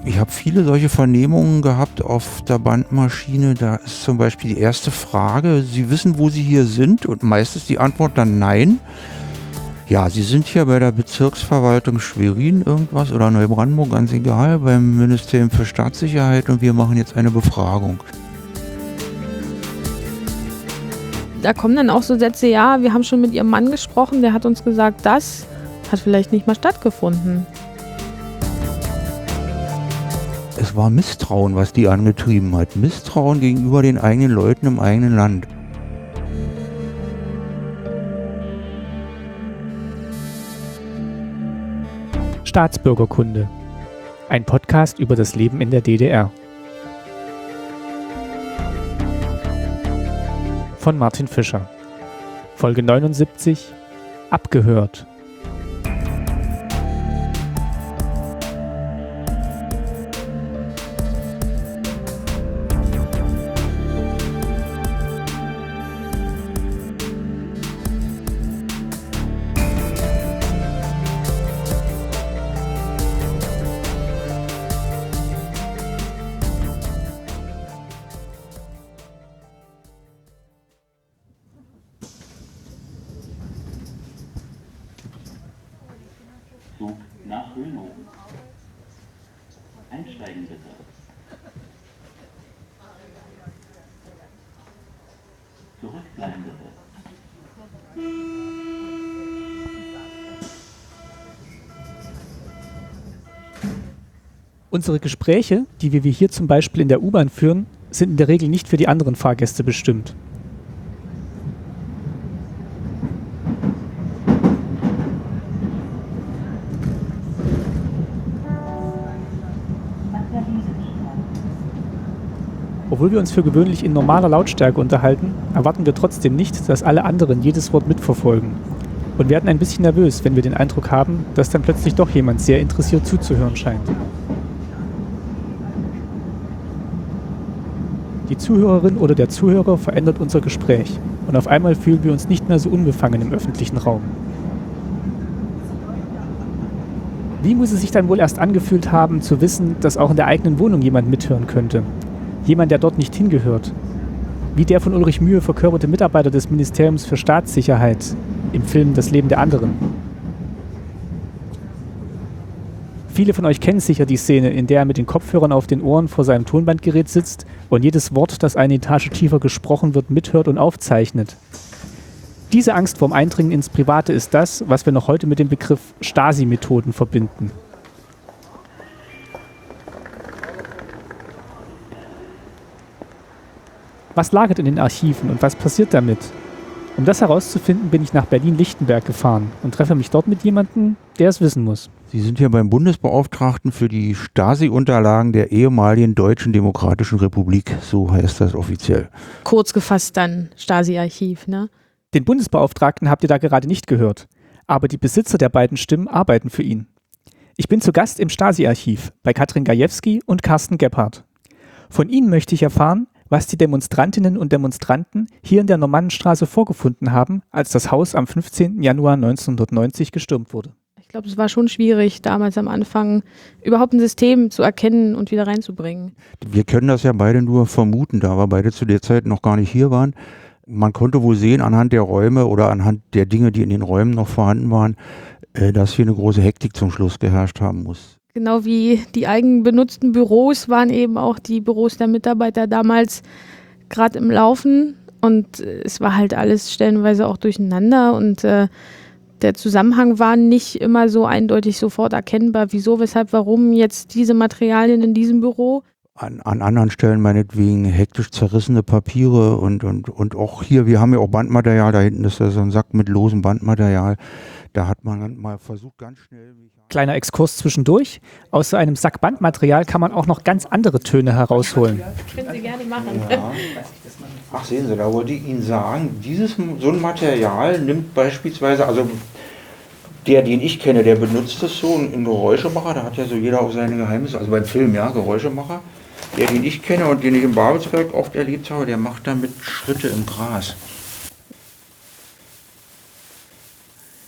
Ich habe viele solche Vernehmungen gehabt auf der Bandmaschine. Da ist zum Beispiel die erste Frage, Sie wissen, wo Sie hier sind? Und meistens die Antwort dann nein. Ja, Sie sind hier bei der Bezirksverwaltung Schwerin irgendwas oder Neubrandenburg, ganz egal, beim Ministerium für Staatssicherheit und wir machen jetzt eine Befragung. Da kommen dann auch so Sätze, ja, wir haben schon mit Ihrem Mann gesprochen, der hat uns gesagt, das hat vielleicht nicht mal stattgefunden. Es war Misstrauen, was die angetrieben hat. Misstrauen gegenüber den eigenen Leuten im eigenen Land. Staatsbürgerkunde. Ein Podcast über das Leben in der DDR. Von Martin Fischer. Folge 79. Abgehört. Zug nach Hönow. Einsteigen bitte. Zurückbleiben bitte. Unsere Gespräche, die wir wie hier zum Beispiel in der U-Bahn führen, sind in der Regel nicht für die anderen Fahrgäste bestimmt. Obwohl wir uns für gewöhnlich in normaler Lautstärke unterhalten, erwarten wir trotzdem nicht, dass alle anderen jedes Wort mitverfolgen und werden ein bisschen nervös, wenn wir den Eindruck haben, dass dann plötzlich doch jemand sehr interessiert zuzuhören scheint. Die Zuhörerin oder der Zuhörer verändert unser Gespräch und auf einmal fühlen wir uns nicht mehr so unbefangen im öffentlichen Raum. Wie muss es sich dann wohl erst angefühlt haben, zu wissen, dass auch in der eigenen Wohnung jemand mithören könnte? Jemand, der dort nicht hingehört. Wie der von Ulrich Mühe verkörperte Mitarbeiter des Ministeriums für Staatssicherheit im Film Das Leben der anderen. Viele von euch kennen sicher die Szene, in der er mit den Kopfhörern auf den Ohren vor seinem Tonbandgerät sitzt und jedes Wort, das eine Etage tiefer gesprochen wird, mithört und aufzeichnet. Diese Angst vorm Eindringen ins Private ist das, was wir noch heute mit dem Begriff Stasi-Methoden verbinden. Was lagert in den Archiven und was passiert damit? Um das herauszufinden, bin ich nach Berlin-Lichtenberg gefahren und treffe mich dort mit jemandem, der es wissen muss. Sie sind hier beim Bundesbeauftragten für die Stasi-Unterlagen der ehemaligen Deutschen Demokratischen Republik, so heißt das offiziell. Kurz gefasst dann Stasi-Archiv, ne? Den Bundesbeauftragten habt ihr da gerade nicht gehört, aber die Besitzer der beiden Stimmen arbeiten für ihn. Ich bin zu Gast im Stasi-Archiv bei Katrin Gajewski und Carsten Gebhardt. Von ihnen möchte ich erfahren, was die Demonstrantinnen und Demonstranten hier in der Normannenstraße vorgefunden haben, als das Haus am 15. Januar 1990 gestürmt wurde. Ich glaube, es war schon schwierig, damals am Anfang überhaupt ein System zu erkennen und wieder reinzubringen. Wir können das ja beide nur vermuten, da wir beide zu der Zeit noch gar nicht hier waren. Man konnte wohl sehen anhand der Räume oder anhand der Dinge, die in den Räumen noch vorhanden waren, dass hier eine große Hektik zum Schluss geherrscht haben muss. Genau wie die eigenbenutzten Büros waren eben auch die Büros der Mitarbeiter damals gerade im Laufen und es war halt alles stellenweise auch durcheinander und der Zusammenhang war nicht immer so eindeutig sofort erkennbar, wieso, weshalb, warum jetzt diese Materialien in diesem Büro. An anderen Stellen meinetwegen hektisch zerrissene Papiere und auch hier, wir haben ja auch Bandmaterial, da hinten ist ja so ein Sack mit losem Bandmaterial. Da hat man dann mal versucht, ganz schnell... Kleiner Exkurs zwischendurch. Aus so einem Sack Bandmaterial kann man auch noch ganz andere Töne herausholen. Können Sie gerne machen. Ja. Ach, sehen Sie, da wollte ich Ihnen sagen, so ein Material nimmt beispielsweise, also den ich kenne, der benutzt das so, ein Geräuschemacher, da hat ja so jeder auch seine Geheimnisse, also beim Film, ja, Geräuschemacher. Den ich kenne und den ich in Babelsberg oft erlebt habe, der macht damit Schritte im Gras.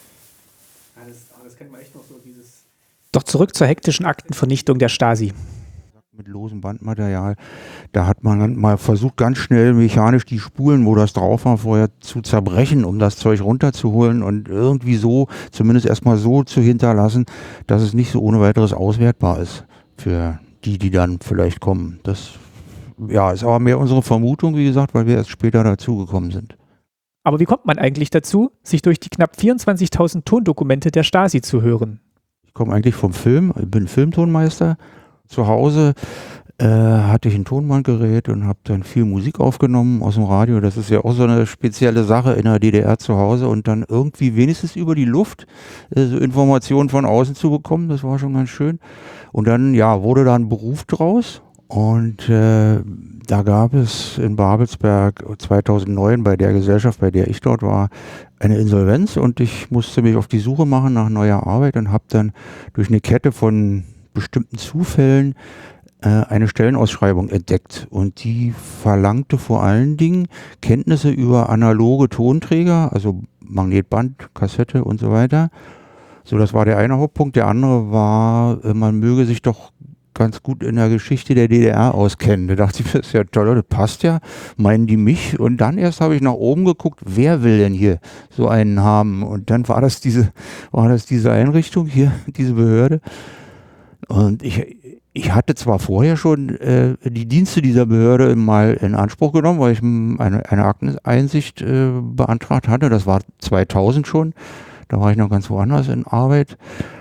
Das kennt man echt noch so, dieses. Doch zurück zur hektischen Aktenvernichtung der Stasi. mit losem Bandmaterial. Da hat man dann mal versucht, ganz schnell mechanisch die Spulen, wo das drauf war, vorher zu zerbrechen, um das Zeug runterzuholen und irgendwie so, zumindest erstmal so zu hinterlassen, dass es nicht so ohne weiteres auswertbar ist für die, die dann vielleicht kommen. Das ja, ist aber mehr unsere Vermutung, wie gesagt, weil wir erst später dazugekommen sind. Aber wie kommt man eigentlich dazu, sich durch die knapp 24.000 Tondokumente der Stasi zu hören? Ich komme eigentlich vom Film, ich bin Filmtonmeister. Zu Hause hatte ich ein Tonbandgerät und habe dann viel Musik aufgenommen aus dem Radio. Das ist ja auch so eine spezielle Sache in der DDR zu Hause und dann irgendwie wenigstens über die Luft so Informationen von außen zu bekommen. Das war schon ganz schön. Und dann ja, wurde da ein Beruf draus. Und da gab es in Babelsberg 2009 bei der Gesellschaft, bei der ich dort war, eine Insolvenz und ich musste mich auf die Suche machen nach neuer Arbeit und habe dann durch eine Kette von bestimmten Zufällen eine Stellenausschreibung entdeckt und die verlangte vor allen Dingen Kenntnisse über analoge Tonträger, also Magnetband, Kassette und so weiter. So, das war der eine Hauptpunkt. Der andere war, man möge sich doch ganz gut in der Geschichte der DDR auskennen. Da dachte ich, das ist ja toll, das passt ja. Meinen die mich? Und dann erst habe ich nach oben geguckt, wer will denn hier so einen haben? Und dann war das diese Einrichtung hier, diese Behörde. Und ich hatte zwar vorher schon die Dienste dieser Behörde mal in Anspruch genommen, weil ich eine Akteneinsicht beantragt hatte. Das war 2000 schon. Da war ich noch ganz woanders in Arbeit.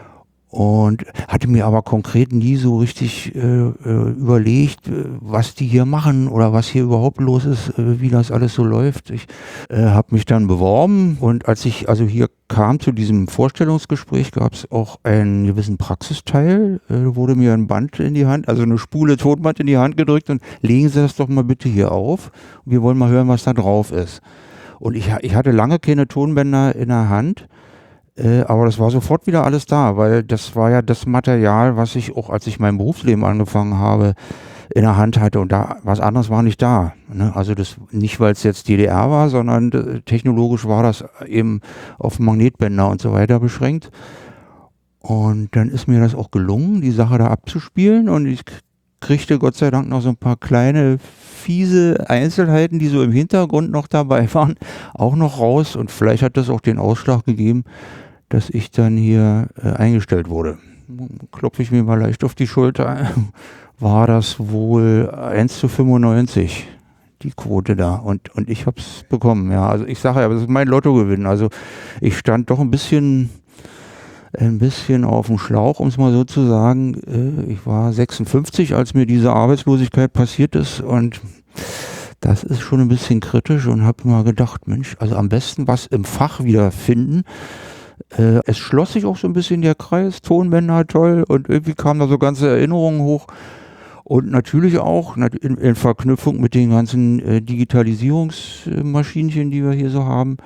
Und hatte mir aber konkret nie so richtig überlegt, was die hier machen oder was hier überhaupt los ist, wie das alles so läuft. Ich habe mich dann beworben und als ich also hier kam zu diesem Vorstellungsgespräch, gab es auch einen gewissen Praxisteil. Wurde mir ein Band in die Hand, also eine Spule Tonband in die Hand gedrückt und legen Sie das doch mal bitte hier auf. Wir wollen mal hören, was da drauf ist. Und ich hatte lange keine Tonbänder in der Hand. Aber das war sofort wieder alles da, weil das war ja das Material, was ich auch, als ich mein Berufsleben angefangen habe, in der Hand hatte und da was anderes war nicht da. Ne? Also das nicht, weil es jetzt DDR war, sondern technologisch war das eben auf Magnetbänder und so weiter beschränkt. Und dann ist mir das auch gelungen, die Sache da abzuspielen und ich kriegte Gott sei Dank noch so ein paar kleine fiese Einzelheiten, die so im Hintergrund noch dabei waren, auch noch raus und vielleicht hat das auch den Ausschlag gegeben, dass ich dann hier eingestellt wurde. Klopfe ich mir mal leicht auf die Schulter, war das wohl 1:95, die Quote da. Und ich habe es bekommen. Ja, also ich sage ja, das ist mein Lottogewinn. Also ich stand doch ein bisschen auf dem Schlauch, um es mal so zu sagen. Ich war 56, als mir diese Arbeitslosigkeit passiert ist und das ist schon ein bisschen kritisch und habe mal gedacht, Mensch, also am besten was im Fach wiederfinden. Es schloss sich auch so ein bisschen der Kreis, Tonbänder toll und irgendwie kamen da so ganze Erinnerungen hoch und natürlich auch in Verknüpfung mit den ganzen Digitalisierungsmaschinchen, die wir hier so haben.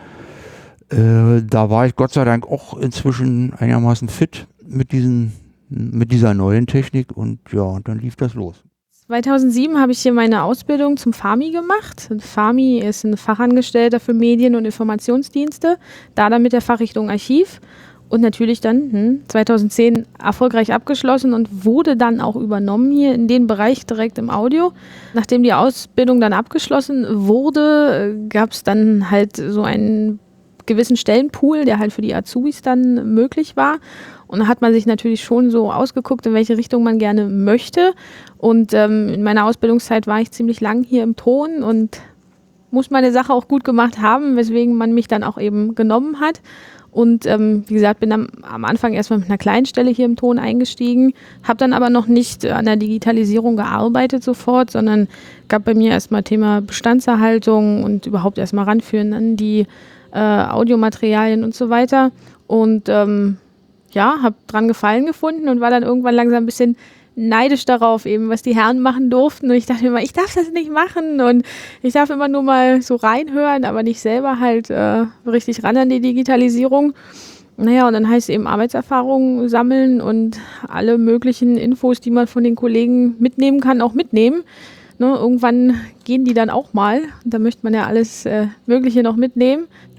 Da war ich Gott sei Dank auch inzwischen einigermaßen fit mit dieser neuen Technik und ja, dann lief das los. 2007 habe ich hier meine Ausbildung zum FAMI gemacht. FAMI ist ein Fachangestellter für Medien- und Informationsdienste, da dann mit der Fachrichtung Archiv und natürlich dann 2010 erfolgreich abgeschlossen und wurde dann auch übernommen hier in den Bereich direkt im Audio. Nachdem die Ausbildung dann abgeschlossen wurde, gab es dann halt so einen gewissen Stellenpool, der halt für die Azubis dann möglich war. Und da hat man sich natürlich schon so ausgeguckt, in welche Richtung man gerne möchte. Und in meiner Ausbildungszeit war ich ziemlich lang hier im Ton und muss meine Sache auch gut gemacht haben, weswegen man mich dann auch eben genommen hat. Und wie gesagt, bin am Anfang erstmal mit einer kleinen Stelle hier im Ton eingestiegen, habe dann aber noch nicht an der Digitalisierung gearbeitet sofort, sondern gab bei mir erstmal Thema Bestandserhaltung und überhaupt erstmal ranführen an die Audiomaterialien und so weiter. Und habe dran Gefallen gefunden und war dann irgendwann langsam ein bisschen neidisch darauf, eben was die Herren machen durften. Und ich dachte immer, ich darf das nicht machen und ich darf immer nur mal so reinhören, aber nicht selber halt richtig ran an die Digitalisierung. Naja, und dann heißt es eben Arbeitserfahrung sammeln und alle möglichen Infos, die man von den Kollegen mitnehmen kann, auch mitnehmen. Ne, irgendwann gehen die dann auch mal. Da möchte man ja alles Mögliche noch mitnehmen.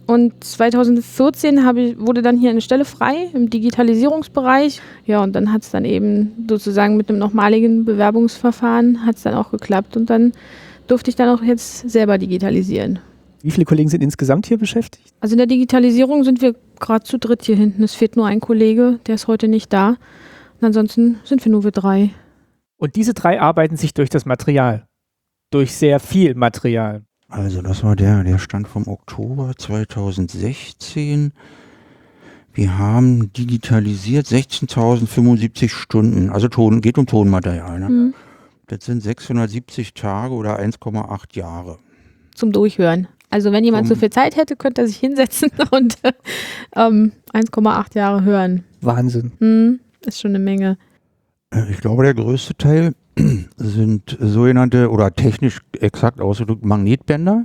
Und 2014 wurde dann hier eine Stelle frei im Digitalisierungsbereich. Ja, und dann hat es dann eben sozusagen mit einem nochmaligen Bewerbungsverfahren hat es dann auch geklappt. Und dann durfte ich dann auch jetzt selber digitalisieren. Wie viele Kollegen sind insgesamt hier beschäftigt? Also in der Digitalisierung sind wir gerade zu dritt hier hinten. Es fehlt nur ein Kollege, der ist heute nicht da. Und ansonsten sind wir 3. Und diese 3 arbeiten sich durch das Material. Durch sehr viel Material. Also das war der Stand vom Oktober 2016. Wir haben digitalisiert 16.075 Stunden. Also geht um Tonmaterial. Ne? Das sind 670 Tage oder 1,8 Jahre. Zum Durchhören. Also wenn jemand so viel Zeit hätte, könnte er sich hinsetzen und 1,8 Jahre hören. Wahnsinn. Ist schon eine Menge. Ich glaube, der größte Teil sind sogenannte oder technisch exakt ausgedrückt Magnetbänder.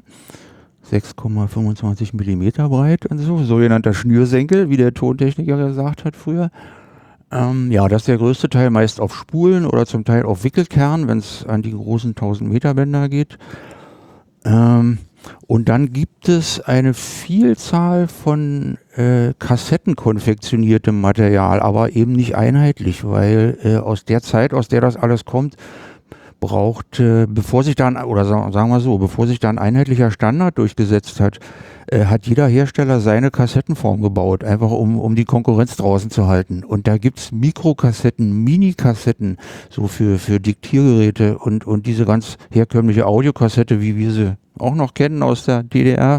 6,25 Millimeter breit und so. Sogenannter Schnürsenkel, wie der Tontechniker gesagt hat früher. Ja, das ist der größte Teil, meist auf Spulen oder zum Teil auf Wickelkern, wenn es an die großen 1000 Meter Bänder geht. Und dann gibt es eine Vielzahl von kassettenkonfektioniertem Material, aber eben nicht einheitlich, weil aus der Zeit, aus der das alles kommt, bevor sich da ein einheitlicher Standard durchgesetzt hat, hat jeder Hersteller seine Kassettenform gebaut, einfach um die Konkurrenz draußen zu halten. Und da gibt's Mikrokassetten, Minikassetten, so für Diktiergeräte und diese ganz herkömmliche Audiokassette, wie wir sie auch noch kennen aus der DDR.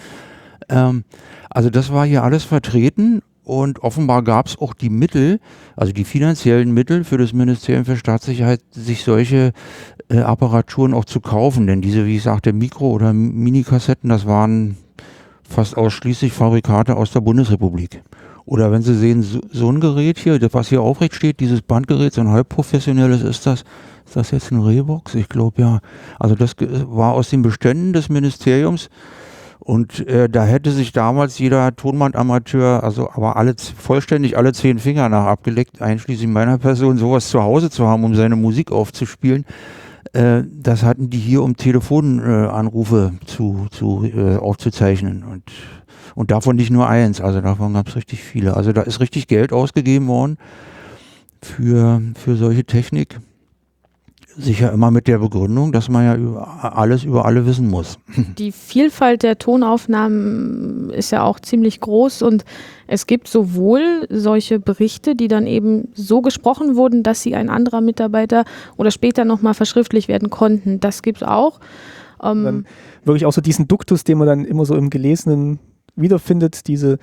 Also das war hier alles vertreten und offenbar gab's auch die Mittel, also die finanziellen Mittel für das Ministerium für Staatssicherheit, sich solche Apparaturen auch zu kaufen. Denn diese, wie ich sagte, Mikro- oder Minikassetten, das waren fast ausschließlich Fabrikate aus der Bundesrepublik. Oder wenn Sie sehen, so ein Gerät hier, das was hier aufrecht steht, dieses Bandgerät, so ein halbprofessionelles ist das jetzt ein Rehbox? Ich glaube ja. Also das war aus den Beständen des Ministeriums und da hätte sich damals jeder Tonbandamateur, also aber vollständig alle 10 Finger nach abgeleckt, einschließlich meiner Person, sowas zu Hause zu haben, um seine Musik aufzuspielen. Das hatten die hier, um Telefonanrufe aufzuzeichnen und davon nicht nur eins, also davon gab es richtig viele. Also da ist richtig Geld ausgegeben worden für solche Technik. Sicher immer mit der Begründung, dass man ja alles über alle wissen muss. Die Vielfalt der Tonaufnahmen ist ja auch ziemlich groß und es gibt sowohl solche Berichte, die dann eben so gesprochen wurden, dass sie ein anderer Mitarbeiter oder später nochmal verschriftlich werden konnten. Das gibt es auch. Dann wirklich auch so diesen Duktus, den man dann immer so im Gelesenen wiederfindet,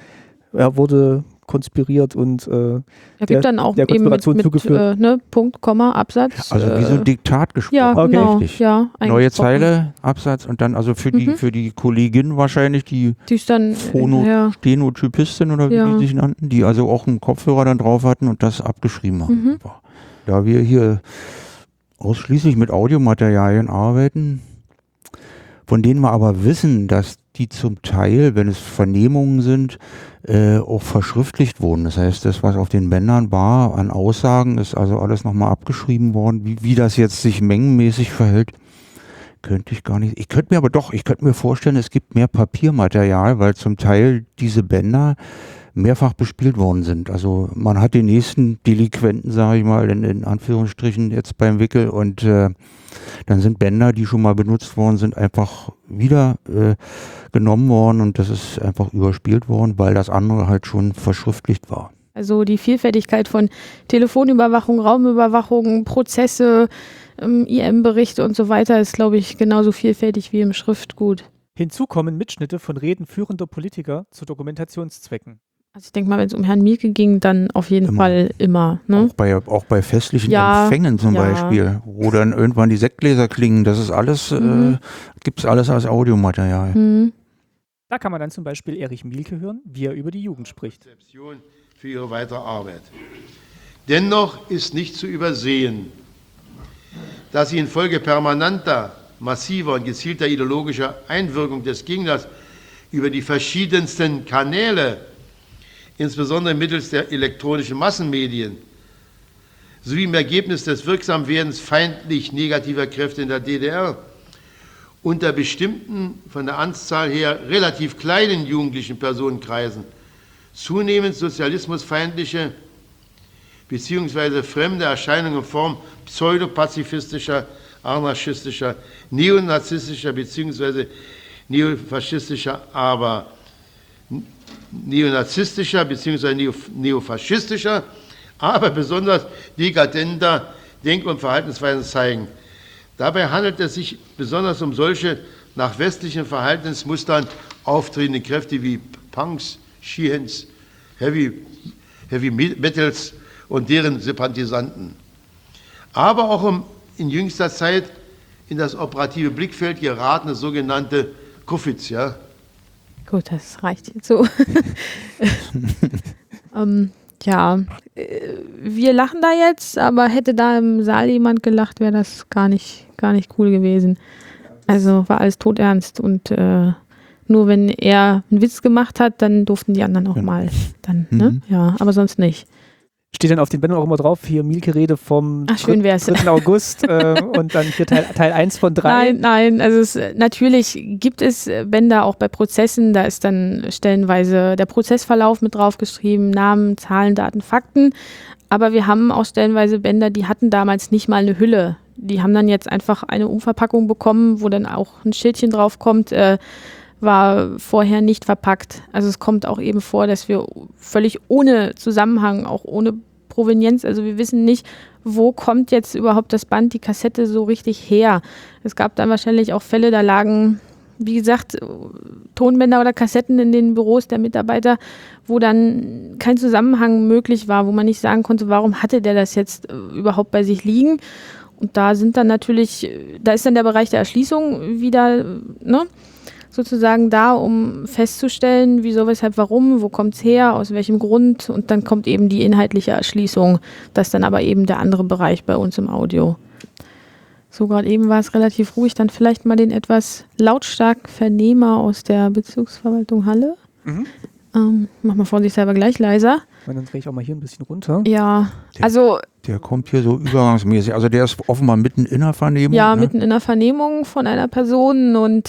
wurde konspiriert und gibt dann auch der eben Konspiration zugeführt. Punkt, Komma, Absatz. Also wie so ein Diktat gesprochen. Ja, Okay. genau. Richtig. Ja, Neue Zeile, Absatz und dann also für die Kollegin wahrscheinlich die ist dann Stenotypistin oder wie die sich nannten, die also auch einen Kopfhörer dann drauf hatten und das abgeschrieben haben. Da wir hier ausschließlich mit Audiomaterialien arbeiten, von denen wir aber wissen, dass die zum Teil, wenn es Vernehmungen sind, auch verschriftlicht wurden. Das heißt, das, was auf den Bändern war, an Aussagen, ist also alles nochmal abgeschrieben worden. Wie das jetzt sich mengenmäßig verhält, könnte ich gar nicht. Ich könnte mir vorstellen, es gibt mehr Papiermaterial, weil zum Teil diese Bänder mehrfach bespielt worden sind. Also man hat den nächsten Delinquenten, sage ich mal, in Anführungsstrichen jetzt beim Wickel und dann sind Bänder, die schon mal benutzt worden sind, einfach wieder genommen worden und das ist einfach überspielt worden, weil das andere halt schon verschriftlicht war. Also die Vielfältigkeit von Telefonüberwachung, Raumüberwachung, Prozesse, IM-Berichte und so weiter ist, glaube ich, genauso vielfältig wie im Schriftgut. Hinzu kommen Mitschnitte von Reden führender Politiker zu Dokumentationszwecken. Also ich denke mal, wenn es um Herrn Mielke ging, dann auf jeden Fall immer. Ne? Auch bei festlichen Empfängen zum Beispiel, wo dann irgendwann die Sektgläser klingen, das ist alles, gibt es alles als Audiomaterial. Da kann man dann zum Beispiel Erich Mielke hören, wie er über die Jugend spricht. Für ihre weitere Arbeit. Dennoch ist nicht zu übersehen, dass sie infolge permanenter, massiver und gezielter ideologischer Einwirkung des Gegners über die verschiedensten Kanäle, insbesondere mittels der elektronischen Massenmedien, sowie im Ergebnis des Wirksamwerdens feindlich negativer Kräfte in der DDR unter bestimmten, von der Anzahl her relativ kleinen jugendlichen Personenkreisen zunehmend sozialismusfeindliche bzw. fremde Erscheinungen in Form pseudopazifistischer, anarchistischer, neonazistischer bzw. neofaschistischer, aber neonazistischer bzw. neofaschistischer, aber besonders dekadenter Denk- und Verhaltensweisen zeigen. Dabei handelt es sich besonders um solche nach westlichen Verhaltensmustern auftretende Kräfte wie Punks, Sheehans, Heavy Metals und deren Sympathisanten. Aber auch in jüngster Zeit in das operative Blickfeld geratene sogenannte Kuffiz, ja. Gut, das reicht jetzt so. Ja, wir lachen da jetzt, aber hätte da im Saal jemand gelacht, wäre das gar nicht cool gewesen. Also war alles todernst und nur wenn er einen Witz gemacht hat, dann durften die anderen auch mal dann, ne? Ja, aber sonst nicht. Steht dann auf den Bändern auch immer drauf, hier Mielke-Rede vom 3. August und dann hier Teil 1 von 3. Nein, also natürlich gibt es Bänder auch bei Prozessen, da ist dann stellenweise der Prozessverlauf mit draufgeschrieben, Namen, Zahlen, Daten, Fakten, aber wir haben auch stellenweise Bänder, die hatten damals nicht mal eine Hülle. Die haben dann jetzt einfach eine Umverpackung bekommen, wo dann auch ein Schildchen drauf kommt, war vorher nicht verpackt. Also es kommt auch eben vor, dass wir völlig ohne Zusammenhang, auch ohne Provenienz, also wir wissen nicht, wo kommt jetzt überhaupt das Band, die Kassette so richtig her. Es gab dann wahrscheinlich auch Fälle, da lagen, wie gesagt, Tonbänder oder Kassetten in den Büros der Mitarbeiter, wo dann kein Zusammenhang möglich war, wo man nicht sagen konnte, warum hatte der das jetzt überhaupt bei sich liegen. Und da sind dann natürlich, da ist dann der Bereich der Erschließung wieder, ne? Sozusagen da, um festzustellen, wieso, weshalb, warum, wo kommt es her, aus welchem Grund, und dann kommt eben die inhaltliche Erschließung. Das ist dann aber eben der andere Bereich bei uns im Audio. So, gerade eben war es relativ ruhig, dann vielleicht mal den etwas lautstarken Vernehmer aus der Bezirksverwaltung Halle. Mach mal vorsichtshalber gleich leiser. Und dann drehe ich auch mal hier ein bisschen runter. Ja, also... Der kommt hier so übergangsmäßig, also der ist offenbar mitten in der Vernehmung. Ja, ne? mitten in der Vernehmung von einer Person und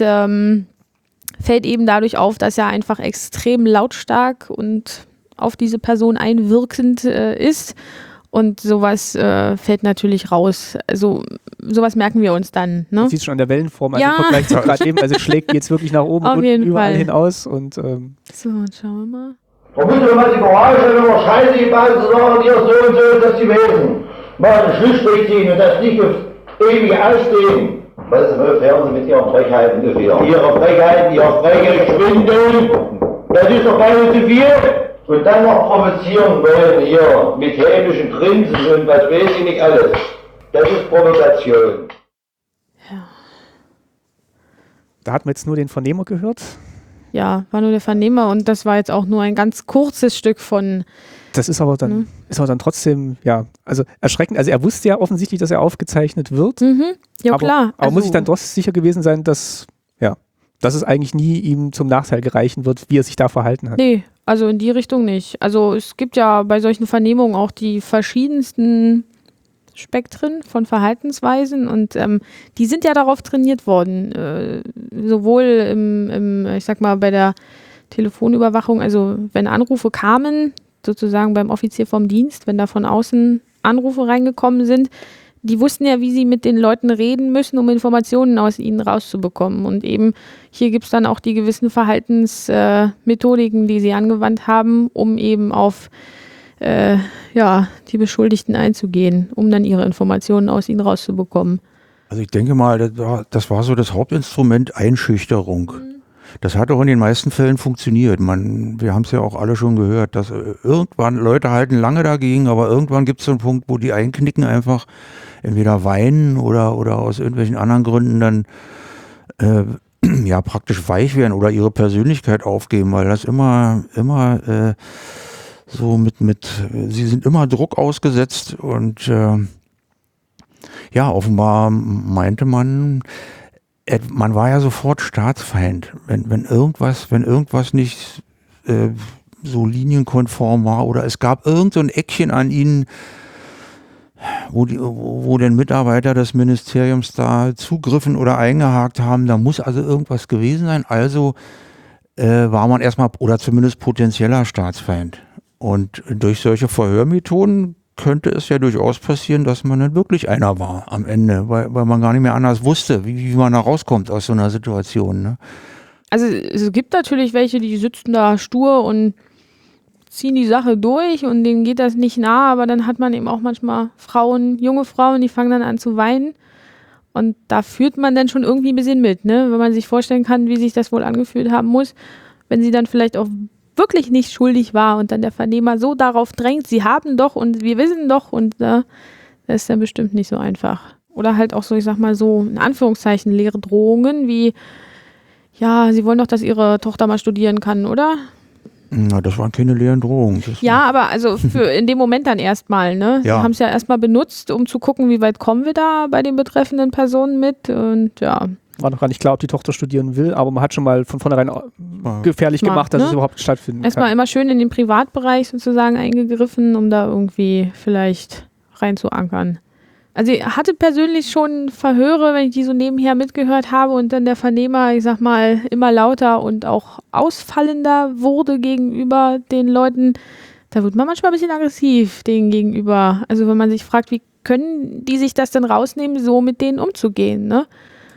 fällt eben dadurch auf, dass er einfach extrem lautstark und auf diese Person einwirkend ist. Und sowas fällt natürlich raus. Also sowas merken wir uns dann. Ne? Du siehst schon an der Wellenform, also Ja. im Vergleich zu gerade eben, also schlägt jetzt wirklich nach oben Auf und jeden überall Fall. hinaus. Und, So, und schauen wir mal. Vermutlich mal die Garage, wenn wir Scheiße gebaut zu sagen, ihr so und so ist das gewesen. Mal einen Schlussstrich ziehen und das nicht auf ewig ausstehen. Was hören Sie mit Ihren Frechheiten dafür? Ihre Frechheiten, Ihr freche Schwindel, das ist doch gar nicht zu viel. Und dann noch provozieren wollen hier mit hämischen Grinsen und was weiß ich nicht alles. Das ist Provokation. da hat man jetzt nur den Vernehmer gehört. Ja, war nur der Vernehmer und das war jetzt auch nur ein ganz kurzes Stück von... Das ist aber dann, trotzdem, ja, also erschreckend. Also er wusste ja offensichtlich, dass er aufgezeichnet wird. Ja, aber, klar. Aber muss ich dann doch sicher gewesen sein, dass es eigentlich nie ihm zum Nachteil gereichen wird, wie er sich da verhalten hat. Nee, also in die Richtung nicht. Also es gibt ja bei solchen Vernehmungen auch die verschiedensten Spektren von Verhaltensweisen und die sind ja darauf trainiert worden, sowohl ich sag mal bei der Telefonüberwachung, also wenn Anrufe kamen, sozusagen beim Offizier vom Dienst, wenn da von außen Anrufe reingekommen sind, die wussten ja, wie sie mit den Leuten reden müssen, um Informationen aus ihnen rauszubekommen. Und eben hier gibt es dann auch die gewissen Verhaltensmethodiken, die sie angewandt haben, um eben auf die Beschuldigten einzugehen, um dann ihre Informationen aus ihnen rauszubekommen. Also ich denke mal, das war so das Hauptinstrument Einschüchterung. Das hat auch in den meisten Fällen funktioniert. Wir haben es ja auch alle schon gehört, dass irgendwann Leute halten lange dagegen, aber irgendwann gibt es so einen Punkt, wo die einknicken, einfach entweder weinen oder aus irgendwelchen anderen Gründen dann praktisch weich werden oder ihre Persönlichkeit aufgeben, weil das immer so sie sind immer Druck ausgesetzt und offenbar meinte man war ja sofort Staatsfeind, wenn irgendwas nicht so linienkonform war oder es gab irgend so ein Eckchen an ihnen, wo denn Mitarbeiter des Ministeriums da zugriffen oder eingehakt haben. Da muss also irgendwas gewesen sein. Also war man erstmal, oder zumindest potenzieller Staatsfeind. Und durch solche Verhörmethoden könnte es ja durchaus passieren, dass man dann wirklich einer war am Ende, weil man gar nicht mehr anders wusste, wie man da rauskommt aus so einer Situation. Ne? Also es gibt natürlich welche, die sitzen da stur und ziehen die Sache durch und denen geht das nicht nah, aber dann hat man eben auch manchmal junge Frauen, die fangen dann an zu weinen und da führt man dann schon irgendwie ein bisschen mit, ne? Wenn man sich vorstellen kann, wie sich das wohl angefühlt haben muss, wenn sie dann vielleicht auch wirklich nicht schuldig war und dann der Vernehmer so darauf drängt, sie haben doch und wir wissen doch und das ist dann bestimmt nicht so einfach. Oder halt auch so, ich sag mal so, in Anführungszeichen leere Drohungen wie, ja, sie wollen doch, dass ihre Tochter mal studieren kann, oder? Na, das waren keine leeren Drohungen. Ja, aber also für in dem Moment dann erstmal, ne? Sie haben es ja erstmal benutzt, um zu gucken, wie weit kommen wir da bei den betreffenden Personen mit und ja. War noch gar nicht klar, ob die Tochter studieren will, aber man hat schon mal von vornherein gefährlich gemacht, dass es überhaupt stattfinden kann. Erstmal immer schön in den Privatbereich sozusagen eingegriffen, um da irgendwie vielleicht rein zu ankern. Also ich hatte persönlich schon Verhöre, wenn ich die so nebenher mitgehört habe und dann der Vernehmer, ich sag mal, immer lauter und auch ausfallender wurde gegenüber den Leuten. Da wird man manchmal ein bisschen aggressiv denen gegenüber. Also wenn man sich fragt, wie können die sich das denn rausnehmen, so mit denen umzugehen, ne?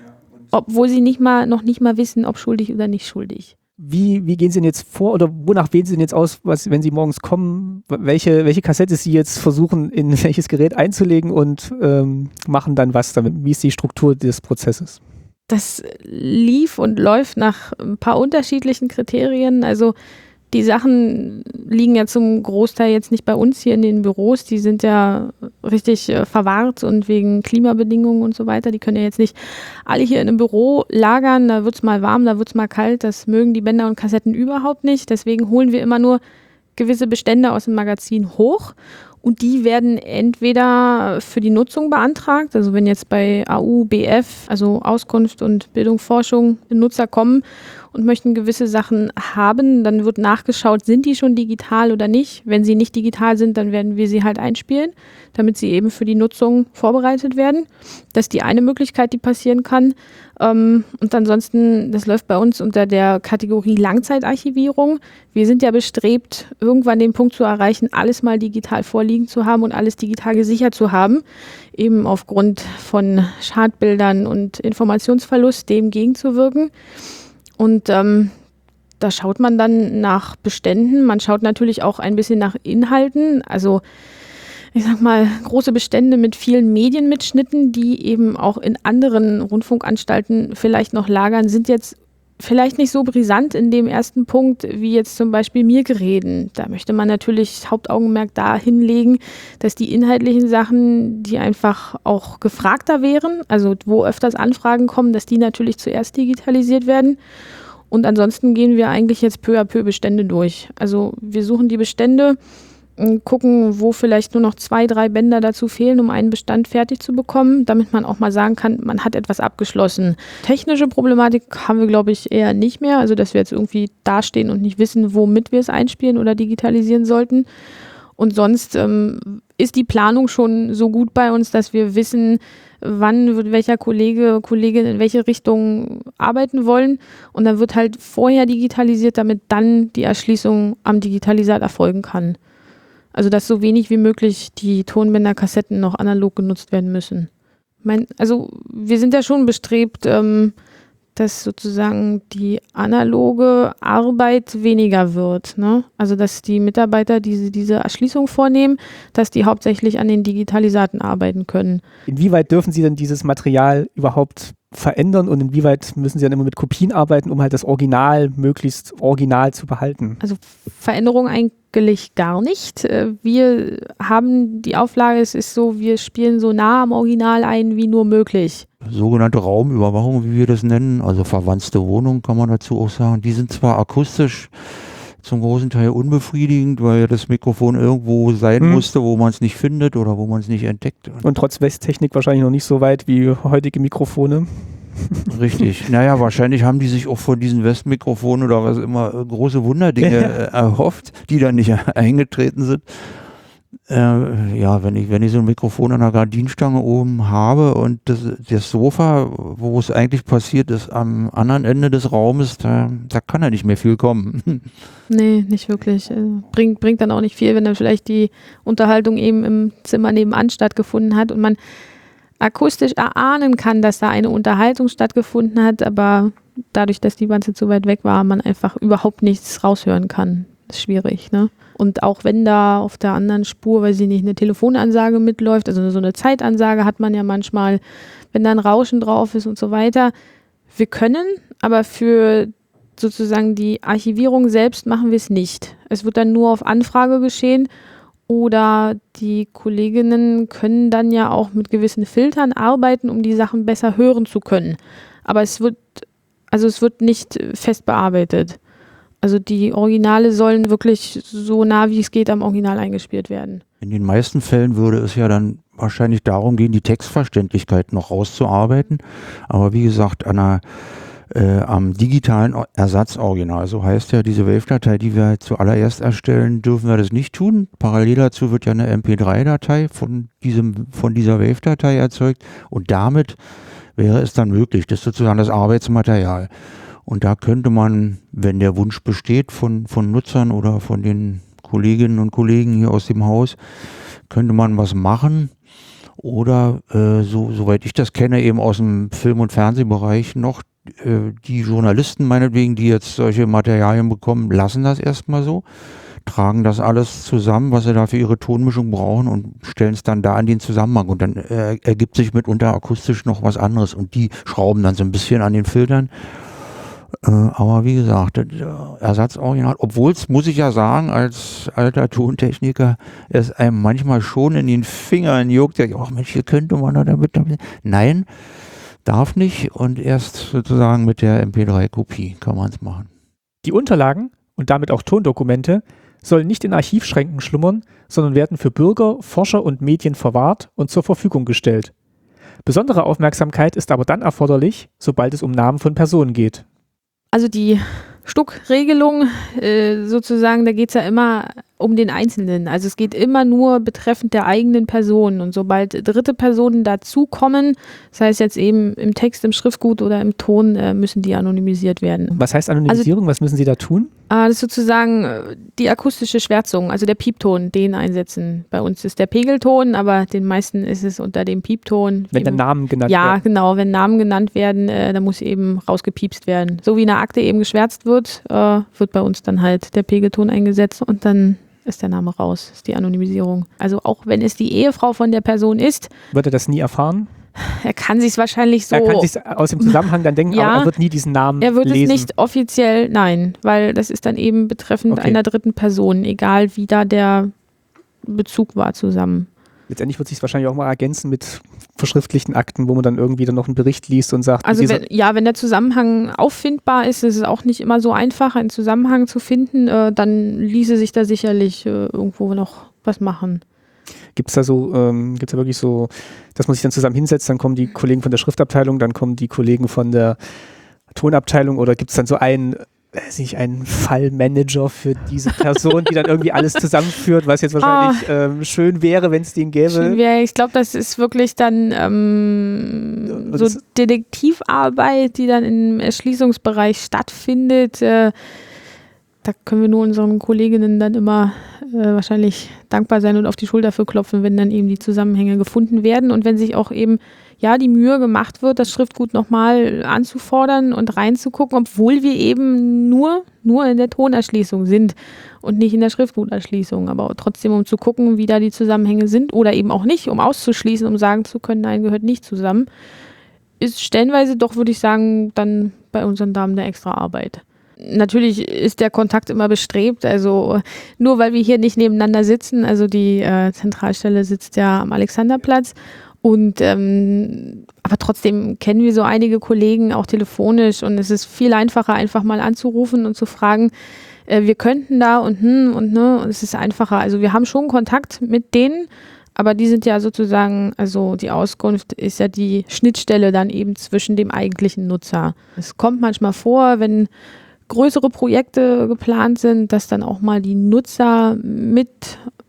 Obwohl sie noch nicht mal wissen, ob schuldig oder nicht schuldig. Wie gehen Sie denn jetzt vor oder wonach wählen Sie denn jetzt aus, wenn Sie morgens kommen, welche Kassette Sie jetzt versuchen, in welches Gerät einzulegen und machen dann was damit? Wie ist die Struktur des Prozesses? Das lief und läuft nach ein paar unterschiedlichen Kriterien. Also die Sachen liegen ja zum Großteil jetzt nicht bei uns hier in den Büros. Die sind ja richtig verwahrt und wegen Klimabedingungen und so weiter. Die können ja jetzt nicht alle hier in einem Büro lagern. Da wird es mal warm, da wird es mal kalt. Das mögen die Bänder und Kassetten überhaupt nicht. Deswegen holen wir immer nur gewisse Bestände aus dem Magazin hoch. Und die werden entweder für die Nutzung beantragt, also wenn jetzt bei AU, BF, also Auskunft und Bildung, Forschung, Nutzer kommen und möchten gewisse Sachen haben, dann wird nachgeschaut, sind die schon digital oder nicht. Wenn sie nicht digital sind, dann werden wir sie halt einspielen, damit sie eben für die Nutzung vorbereitet werden. Das ist die eine Möglichkeit, die passieren kann. Und ansonsten, das läuft bei uns unter der Kategorie Langzeitarchivierung. Wir sind ja bestrebt, irgendwann den Punkt zu erreichen, alles mal digital vorliegen zu haben und alles digital gesichert zu haben, eben aufgrund von Schadbildern und Informationsverlust dem gegenzuwirken. Und da schaut man dann nach Beständen. Man schaut natürlich auch ein bisschen nach Inhalten. Also ich sag mal, große Bestände mit vielen Medienmitschnitten, die eben auch in anderen Rundfunkanstalten vielleicht noch lagern, sind jetzt vielleicht nicht so brisant in dem ersten Punkt wie jetzt zum Beispiel Mirgereden. Da möchte man natürlich das Hauptaugenmerk da hinlegen, dass die inhaltlichen Sachen, die einfach auch gefragter wären, also wo öfters Anfragen kommen, dass die natürlich zuerst digitalisiert werden. Und ansonsten gehen wir eigentlich jetzt peu à peu Bestände durch. Also wir suchen die Bestände, gucken, wo vielleicht nur noch 2, 3 Bänder dazu fehlen, um einen Bestand fertig zu bekommen, damit man auch mal sagen kann, man hat etwas abgeschlossen. Technische Problematik haben wir, glaube ich, eher nicht mehr, also dass wir jetzt irgendwie dastehen und nicht wissen, womit wir es einspielen oder digitalisieren sollten. Und sonst ist die Planung schon so gut bei uns, dass wir wissen, wann wird welcher Kollege, Kollegin in welche Richtung arbeiten wollen. Und dann wird halt vorher digitalisiert, damit dann die Erschließung am Digitalisat erfolgen kann. Also dass so wenig wie möglich die Tonbänder, Kassetten noch analog genutzt werden müssen. Also wir sind ja schon bestrebt, dass sozusagen die analoge Arbeit weniger wird, ne? Also dass die Mitarbeiter diese Erschließung vornehmen, dass die hauptsächlich an den Digitalisaten arbeiten können. Inwieweit dürfen Sie denn dieses Material überhaupt verändern und inwieweit müssen Sie dann immer mit Kopien arbeiten, um halt das Original möglichst original zu behalten? Also Veränderung eigentlich gar nicht. Wir haben die Auflage, es ist so, wir spielen so nah am Original ein wie nur möglich. Sogenannte Raumüberwachung, wie wir das nennen, also verwanzte Wohnungen kann man dazu auch sagen. Die sind zwar akustisch zum großen Teil unbefriedigend, weil das Mikrofon irgendwo sein musste, wo man es nicht findet oder wo man es nicht entdeckt. Und trotz Westtechnik wahrscheinlich noch nicht so weit wie heutige Mikrofone. Richtig. Naja, wahrscheinlich haben die sich auch von diesen Westmikrofonen oder was immer große Wunderdinge erhofft, die dann nicht eingetreten sind. Ja, wenn ich so ein Mikrofon an der Gardinenstange oben habe und das Sofa, wo es eigentlich passiert ist, am anderen Ende des Raumes, da kann ja nicht mehr viel kommen. Nee, nicht wirklich. Bringt dann auch nicht viel, wenn dann vielleicht die Unterhaltung eben im Zimmer nebenan stattgefunden hat und man akustisch erahnen kann, dass da eine Unterhaltung stattgefunden hat, aber dadurch, dass die Wanze zu weit weg war, man einfach überhaupt nichts raushören kann. Das ist schwierig, ne? Und auch wenn da auf der anderen Spur, weiß ich nicht, eine Telefonansage mitläuft, also so eine Zeitansage hat man ja manchmal, wenn da ein Rauschen drauf ist und so weiter. Wir können, aber für sozusagen die Archivierung selbst machen wir es nicht. Es wird dann nur auf Anfrage geschehen oder die Kolleginnen können dann ja auch mit gewissen Filtern arbeiten, um die Sachen besser hören zu können. Aber es wird nicht fest bearbeitet. Also die Originale sollen wirklich so nah wie es geht am Original eingespielt werden. In den meisten Fällen würde es ja dann wahrscheinlich darum gehen, die Textverständlichkeit noch rauszuarbeiten. Aber wie gesagt, am digitalen Ersatzoriginal, so heißt ja diese Wave-Datei, die wir zuallererst erstellen, dürfen wir das nicht tun. Parallel dazu wird ja eine MP3-Datei von dieser Wave-Datei erzeugt und damit wäre es dann möglich. Das ist sozusagen das Arbeitsmaterial. Und da könnte man, wenn der Wunsch besteht von Nutzern oder von den Kolleginnen und Kollegen hier aus dem Haus, könnte man was machen. Oder, soweit ich das kenne, eben aus dem Film- und Fernsehbereich noch, die Journalisten meinetwegen, die jetzt solche Materialien bekommen, lassen das erstmal so, tragen das alles zusammen, was sie da für ihre Tonmischung brauchen und stellen es dann da in den Zusammenhang. Und dann ergibt sich mitunter akustisch noch was anderes. Und die schrauben dann so ein bisschen an den Filtern. Aber wie gesagt, Ersatzoriginal, obwohl es, muss ich ja sagen, als alter Tontechniker, es einem manchmal schon in den Fingern juckt, ach Mensch, hier könnte man da damit. Nein, darf nicht und erst sozusagen mit der MP3-Kopie kann man es machen. Die Unterlagen und damit auch Tondokumente sollen nicht in Archivschränken schlummern, sondern werden für Bürger, Forscher und Medien verwahrt und zur Verfügung gestellt. Besondere Aufmerksamkeit ist aber dann erforderlich, sobald es um Namen von Personen geht. Also die Stuckregelung sozusagen, da geht es ja immer um den Einzelnen. Also es geht immer nur betreffend der eigenen Person. Und sobald dritte Personen dazukommen, das heißt jetzt eben im Text, im Schriftgut oder im Ton, müssen die anonymisiert werden. Was heißt Anonymisierung? Also, was müssen Sie da tun? Das ist sozusagen die akustische Schwärzung, also der Piepton, den einsetzen. Bei uns ist der Pegelton, aber den meisten ist es unter dem Piepton. Wenn der Namen genannt wird. Ja, genau, wenn Namen genannt werden, dann muss eben rausgepiepst werden. So wie in der Akte eben geschwärzt wird, wird bei uns dann halt der Pegelton eingesetzt und dann ist der Name raus, das ist die Anonymisierung. Also auch wenn es die Ehefrau von der Person ist. Wird er das nie erfahren? Er kann sich wahrscheinlich so... Er kann sich aus dem Zusammenhang dann denken, ja, aber er wird nie diesen Namen lesen. Er wird lesen. es nicht offiziell, nein, weil das ist dann eben betreffend einer dritten Person, egal wie da der Bezug war zusammen. Letztendlich wird sich es wahrscheinlich auch mal ergänzen mit verschriftlichten Akten, wo man dann irgendwie dann noch einen Bericht liest und sagt... Also wenn der Zusammenhang auffindbar ist, ist es auch nicht immer so einfach, einen Zusammenhang zu finden, dann ließe sich da sicherlich irgendwo noch was machen. Gibt es da wirklich so, dass man sich dann zusammen hinsetzt, dann kommen die Kollegen von der Schriftabteilung, dann kommen die Kollegen von der Tonabteilung oder gibt es dann so einen Fallmanager für diese Person, die dann irgendwie alles zusammenführt, was jetzt wahrscheinlich schön wäre, wenn es den gäbe. Ich glaube, das ist wirklich dann so Detektivarbeit, die dann im Erschließungsbereich stattfindet. Da können wir nur unseren Kolleginnen dann immer wahrscheinlich dankbar sein und auf die Schulter für klopfen, wenn dann eben die Zusammenhänge gefunden werden und wenn sich auch eben die Mühe gemacht wird, das Schriftgut nochmal anzufordern und reinzugucken, obwohl wir eben nur in der Tonerschließung sind und nicht in der Schriftguterschließung, aber trotzdem, um zu gucken, wie da die Zusammenhänge sind oder eben auch nicht, um auszuschließen, um sagen zu können, nein, gehört nicht zusammen, ist stellenweise doch, würde ich sagen, dann bei unseren Damen der extra Arbeit. Natürlich ist der Kontakt immer bestrebt, also nur weil wir hier nicht nebeneinander sitzen, also die Zentralstelle sitzt ja am Alexanderplatz und aber trotzdem kennen wir so einige Kollegen auch telefonisch und es ist viel einfacher, einfach mal anzurufen und zu fragen, wir könnten da und es ist einfacher. Also wir haben schon Kontakt mit denen, aber die sind ja sozusagen, also die Auskunft ist ja die Schnittstelle dann eben zwischen dem eigentlichen Nutzer. Es kommt manchmal vor, wenn größere Projekte geplant sind, dass dann auch mal die Nutzer mit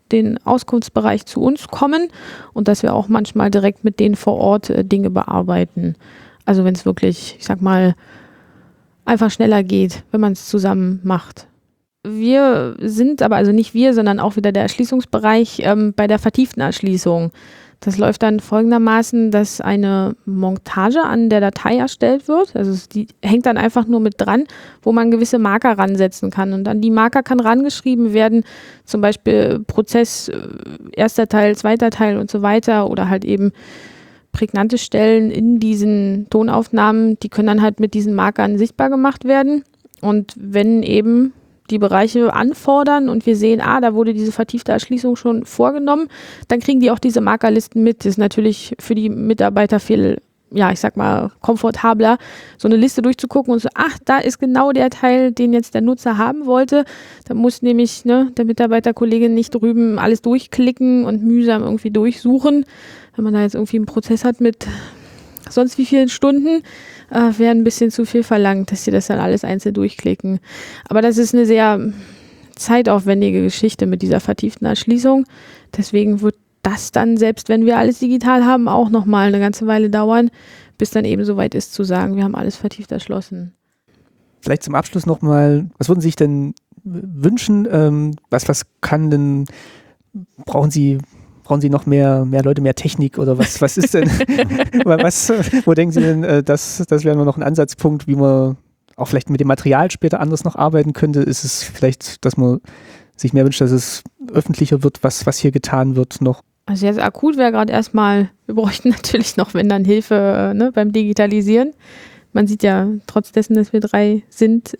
den Auskunftsbereich zu uns kommen und dass wir auch manchmal direkt mit denen vor Ort Dinge bearbeiten. Also wenn es wirklich, ich sag mal, einfach schneller geht, wenn man es zusammen macht. Wir sind aber, also nicht wir, sondern auch wieder der Erschließungsbereich bei der vertieften Erschließung. Das läuft dann folgendermaßen, dass eine Montage an der Datei erstellt wird. Also die hängt dann einfach nur mit dran, wo man gewisse Marker ransetzen kann. Und an die Marker kann rangeschrieben werden, zum Beispiel Prozess, erster Teil, zweiter Teil und so weiter. Oder halt eben prägnante Stellen in diesen Tonaufnahmen, die können dann halt mit diesen Markern sichtbar gemacht werden. Und wenn eben die Bereiche anfordern und wir sehen, da wurde diese vertiefte Erschließung schon vorgenommen, dann kriegen die auch diese Markerlisten mit. Das ist natürlich für die Mitarbeiter viel, ja, ich sag mal, komfortabler, so eine Liste durchzugucken und so, da ist genau der Teil, den jetzt der Nutzer haben wollte. Da muss nämlich der Mitarbeiterkollege nicht drüben alles durchklicken und mühsam irgendwie durchsuchen. Wenn man da jetzt irgendwie einen Prozess hat mit sonst wie vielen Stunden, wäre ein bisschen zu viel verlangt, dass sie das dann alles einzeln durchklicken. Aber das ist eine sehr zeitaufwendige Geschichte mit dieser vertieften Erschließung. Deswegen wird das dann, selbst wenn wir alles digital haben, auch nochmal eine ganze Weile dauern, bis dann eben soweit ist zu sagen, wir haben alles vertieft erschlossen. Vielleicht zum Abschluss nochmal, was würden Sie sich denn wünschen? Was kann denn, brauchen Sie noch mehr Leute, mehr Technik oder was ist denn, wo denken Sie denn, das wäre noch ein Ansatzpunkt, wie man auch vielleicht mit dem Material später anders noch arbeiten könnte? Ist es vielleicht, dass man sich mehr wünscht, dass es öffentlicher wird, was hier getan wird noch? Also jetzt akut wäre gerade erstmal, wir bräuchten natürlich noch, wenn dann Hilfe beim Digitalisieren. Man sieht ja, trotz dessen, dass wir 3 sind,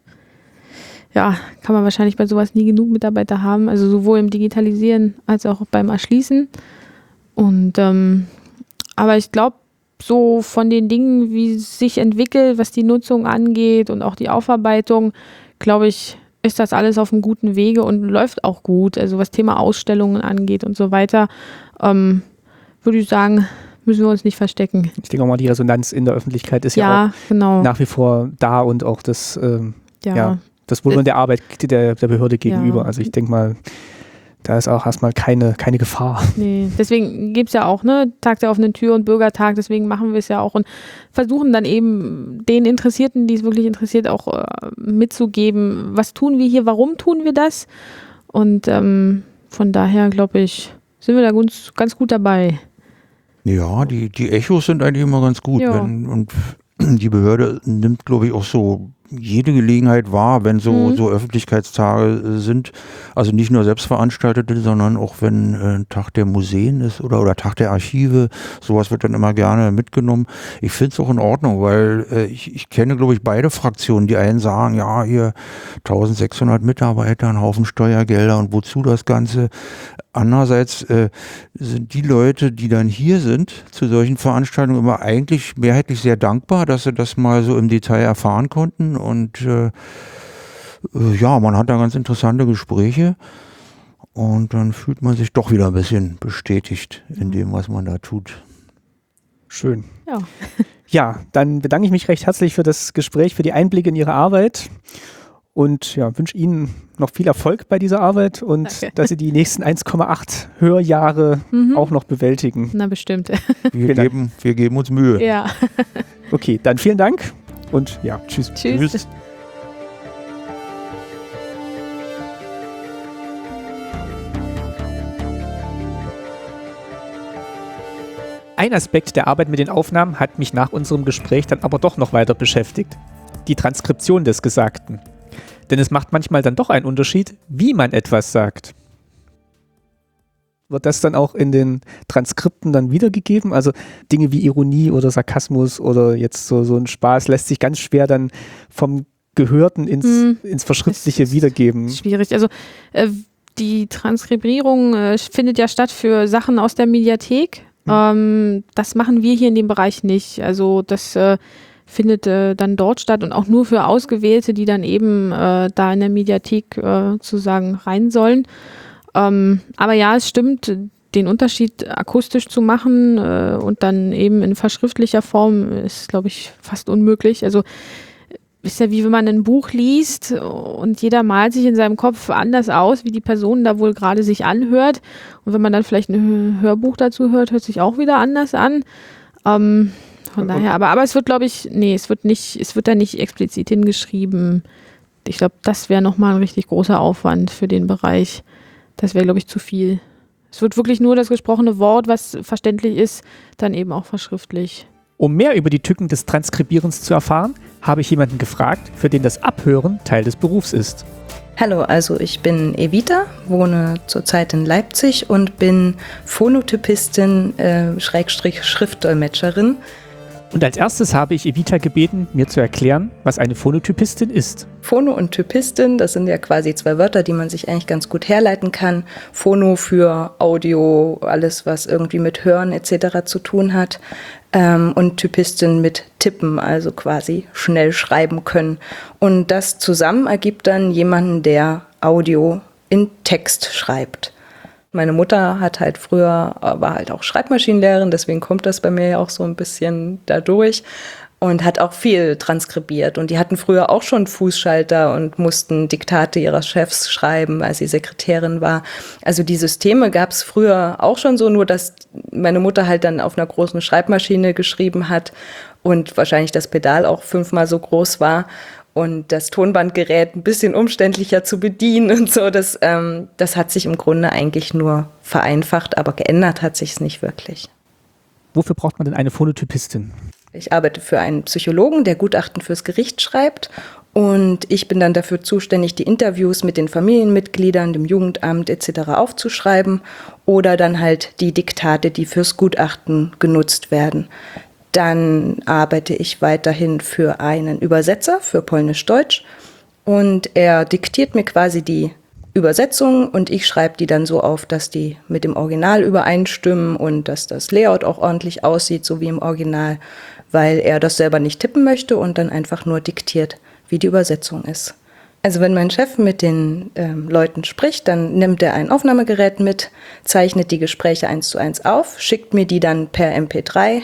kann man wahrscheinlich bei sowas nie genug Mitarbeiter haben, also sowohl im Digitalisieren als auch beim Erschließen. Und aber ich glaube, so von den Dingen, wie es sich entwickelt, was die Nutzung angeht und auch die Aufarbeitung, glaube ich, ist das alles auf einem guten Wege und läuft auch gut. Also was Thema Ausstellungen angeht und so weiter, würde ich sagen, müssen wir uns nicht verstecken. Ich denke auch mal, die Resonanz in der Öffentlichkeit ist ja auch nach wie vor da und auch das das Wohlwollen der Arbeit der Behörde gegenüber. Also ich denke mal, da ist auch erstmal keine Gefahr. Nee, deswegen gibt es ja auch Tag der offenen Tür und Bürgertag, deswegen machen wir es ja auch und versuchen dann eben den Interessierten, die es wirklich interessiert, auch mitzugeben, was tun wir hier, warum tun wir das? Und von daher, glaube ich, sind wir da ganz gut dabei. Ja, die Echos sind eigentlich immer ganz gut. Ja. Und die Behörde nimmt, glaube ich, auch so jede Gelegenheit wahr, wenn so Öffentlichkeitstage sind, also nicht nur selbstveranstaltete, sondern auch wenn Tag der Museen ist oder Tag der Archive, sowas wird dann immer gerne mitgenommen. Ich finde es auch in Ordnung, weil ich kenne, glaube ich, beide Fraktionen. Die einen sagen, ja, hier 1600 Mitarbeiter, ein Haufen Steuergelder und wozu das Ganze? Andererseits sind die Leute, die dann hier sind, zu solchen Veranstaltungen immer eigentlich mehrheitlich sehr dankbar, dass sie das mal so im Detail erfahren konnten und man hat da ganz interessante Gespräche und dann fühlt man sich doch wieder ein bisschen bestätigt in dem, was man da tut. Schön. Ja. Ja, dann bedanke ich mich recht herzlich für das Gespräch, für die Einblicke in Ihre Arbeit. Und wünsche Ihnen noch viel Erfolg bei dieser Arbeit und Danke. Dass Sie die nächsten 1,8 Hörjahre auch noch bewältigen. Na, bestimmt. Wir geben uns Mühe. Ja. Okay, dann vielen Dank und tschüss. Tschüss. Ein Aspekt der Arbeit mit den Aufnahmen hat mich nach unserem Gespräch dann aber doch noch weiter beschäftigt. Die Transkription des Gesagten. Denn es macht manchmal dann doch einen Unterschied, wie man etwas sagt. Wird das dann auch in den Transkripten dann wiedergegeben? Also Dinge wie Ironie oder Sarkasmus oder jetzt so ein Spaß lässt sich ganz schwer dann vom Gehörten ins Verschriftliche wiedergeben. Schwierig. Also die Transkribierung findet ja statt für Sachen aus der Mediathek. Das machen wir hier in dem Bereich nicht. Also das findet dann dort statt und auch nur für Ausgewählte, die dann eben da in der Mediathek sozusagen rein sollen. Aber ja, es stimmt, den Unterschied akustisch zu machen und dann eben in verschriftlicher Form ist, glaube ich, fast unmöglich. Also ist ja wie wenn man ein Buch liest und jeder malt sich in seinem Kopf anders aus, wie die Person da wohl gerade sich anhört. Und wenn man dann vielleicht ein Hörbuch dazu hört, hört sich auch wieder anders an. Von daher, aber es wird, glaube ich, es wird da nicht explizit hingeschrieben. Ich glaube, das wäre nochmal ein richtig großer Aufwand für den Bereich. Das wäre, glaube ich, zu viel. Es wird wirklich nur das gesprochene Wort, was verständlich ist, dann eben auch verschriftlich. Um mehr über die Tücken des Transkribierens zu erfahren, habe ich jemanden gefragt, für den das Abhören Teil des Berufs ist. Hallo, also ich bin Evita, wohne zurzeit in Leipzig und bin Phonotypistin Schriftdolmetscherin. Und als erstes habe ich Evita gebeten, mir zu erklären, was eine Phonotypistin ist. Phono und Typistin, das sind ja quasi zwei Wörter, die man sich eigentlich ganz gut herleiten kann. Phono für Audio, alles was irgendwie mit Hören etc. zu tun hat. Und Typistin mit Tippen, also quasi schnell schreiben können. Und das zusammen ergibt dann jemanden, der Audio in Text schreibt. Meine Mutter war halt auch Schreibmaschinenlehrerin, deswegen kommt das bei mir ja auch so ein bisschen dadurch und hat auch viel transkribiert. Und die hatten früher auch schon Fußschalter und mussten Diktate ihrer Chefs schreiben, als sie Sekretärin war. Also die Systeme gab es früher auch schon so, nur dass meine Mutter halt dann auf einer großen Schreibmaschine geschrieben hat und wahrscheinlich das Pedal auch 5-mal so groß war. Und das Tonbandgerät ein bisschen umständlicher zu bedienen und so, das hat sich im Grunde eigentlich nur vereinfacht, aber geändert hat sich es nicht wirklich. Wofür braucht man denn eine Phonotypistin? Ich arbeite für einen Psychologen, der Gutachten fürs Gericht schreibt. Und ich bin dann dafür zuständig, die Interviews mit den Familienmitgliedern, dem Jugendamt etc. aufzuschreiben oder dann halt die Diktate, die fürs Gutachten genutzt werden. Dann arbeite ich weiterhin für einen Übersetzer für Polnisch-Deutsch und er diktiert mir quasi die Übersetzung und ich schreibe die dann so auf, dass die mit dem Original übereinstimmen und dass das Layout auch ordentlich aussieht, so wie im Original, weil er das selber nicht tippen möchte und dann einfach nur diktiert, wie die Übersetzung ist. Also wenn mein Chef mit den Leuten spricht, dann nimmt er ein Aufnahmegerät mit, zeichnet die Gespräche 1:1 auf, schickt mir die dann per MP3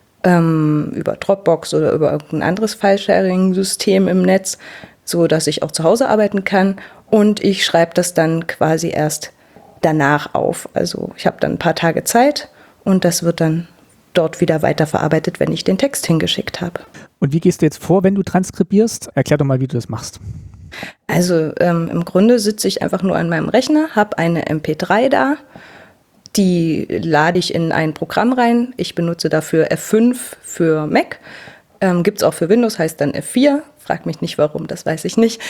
über Dropbox oder über irgendein anderes File-Sharing-System im Netz, so dass ich auch zu Hause arbeiten kann. Und ich schreibe das dann quasi erst danach auf. Also ich habe dann ein paar Tage Zeit und das wird dann dort wieder weiterverarbeitet, wenn ich den Text hingeschickt habe. Und wie gehst du jetzt vor, wenn du transkribierst? Erklär doch mal, wie du das machst. Also im Grunde sitze ich einfach nur an meinem Rechner, habe eine MP3 da. Die lade ich in ein Programm rein. Ich benutze dafür F5 für Mac. Gibt es auch für Windows, heißt dann F4. Frag mich nicht warum, das weiß ich nicht.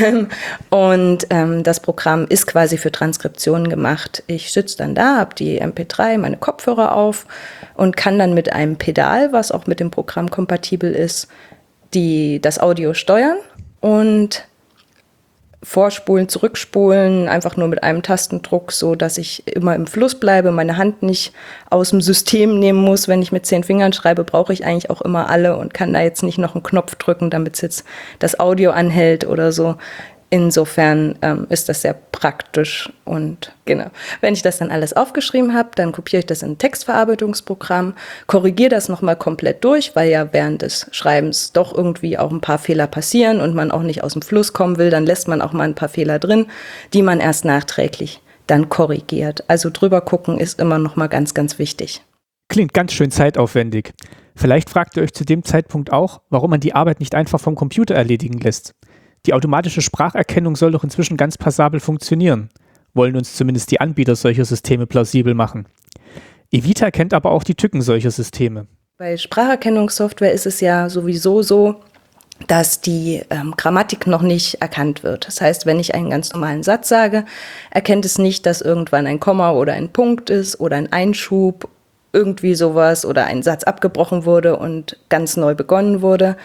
Und das Programm ist quasi für Transkriptionen gemacht. Ich sitze dann da, habe die MP3, meine Kopfhörer auf und kann dann mit einem Pedal, was auch mit dem Programm kompatibel ist, das Audio steuern und vorspulen, zurückspulen, einfach nur mit einem Tastendruck, so dass ich immer im Fluss bleibe, meine Hand nicht aus dem System nehmen muss. Wenn ich mit 10 Fingern schreibe, brauche ich eigentlich auch immer alle und kann da jetzt nicht noch einen Knopf drücken, damit jetzt das Audio anhält oder so. Insofern ist das sehr praktisch und genau. Wenn ich das dann alles aufgeschrieben habe, dann kopiere ich das in ein Textverarbeitungsprogramm, korrigiere das nochmal komplett durch, weil ja während des Schreibens doch irgendwie auch ein paar Fehler passieren und man auch nicht aus dem Fluss kommen will, dann lässt man auch mal ein paar Fehler drin, die man erst nachträglich dann korrigiert. Also drüber gucken ist immer nochmal ganz, ganz wichtig. Klingt ganz schön zeitaufwendig. Vielleicht fragt ihr euch zu dem Zeitpunkt auch, warum man die Arbeit nicht einfach vom Computer erledigen lässt. Die automatische Spracherkennung soll doch inzwischen ganz passabel funktionieren. Wollen uns zumindest die Anbieter solcher Systeme plausibel machen. Evita kennt aber auch die Tücken solcher Systeme. Bei Spracherkennungssoftware ist es ja sowieso so, dass die Grammatik noch nicht erkannt wird. Das heißt, wenn ich einen ganz normalen Satz sage, erkennt es nicht, dass irgendwann ein Komma oder ein Punkt ist oder ein Einschub, irgendwie sowas oder ein Satz abgebrochen wurde und ganz neu begonnen wurde.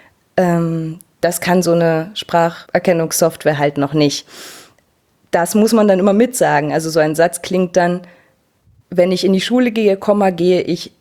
Das kann so eine Spracherkennungssoftware halt noch nicht. Das muss man dann immer mitsagen. Also so ein Satz klingt dann, wenn ich in die Schule gehe, Komma, gehe ich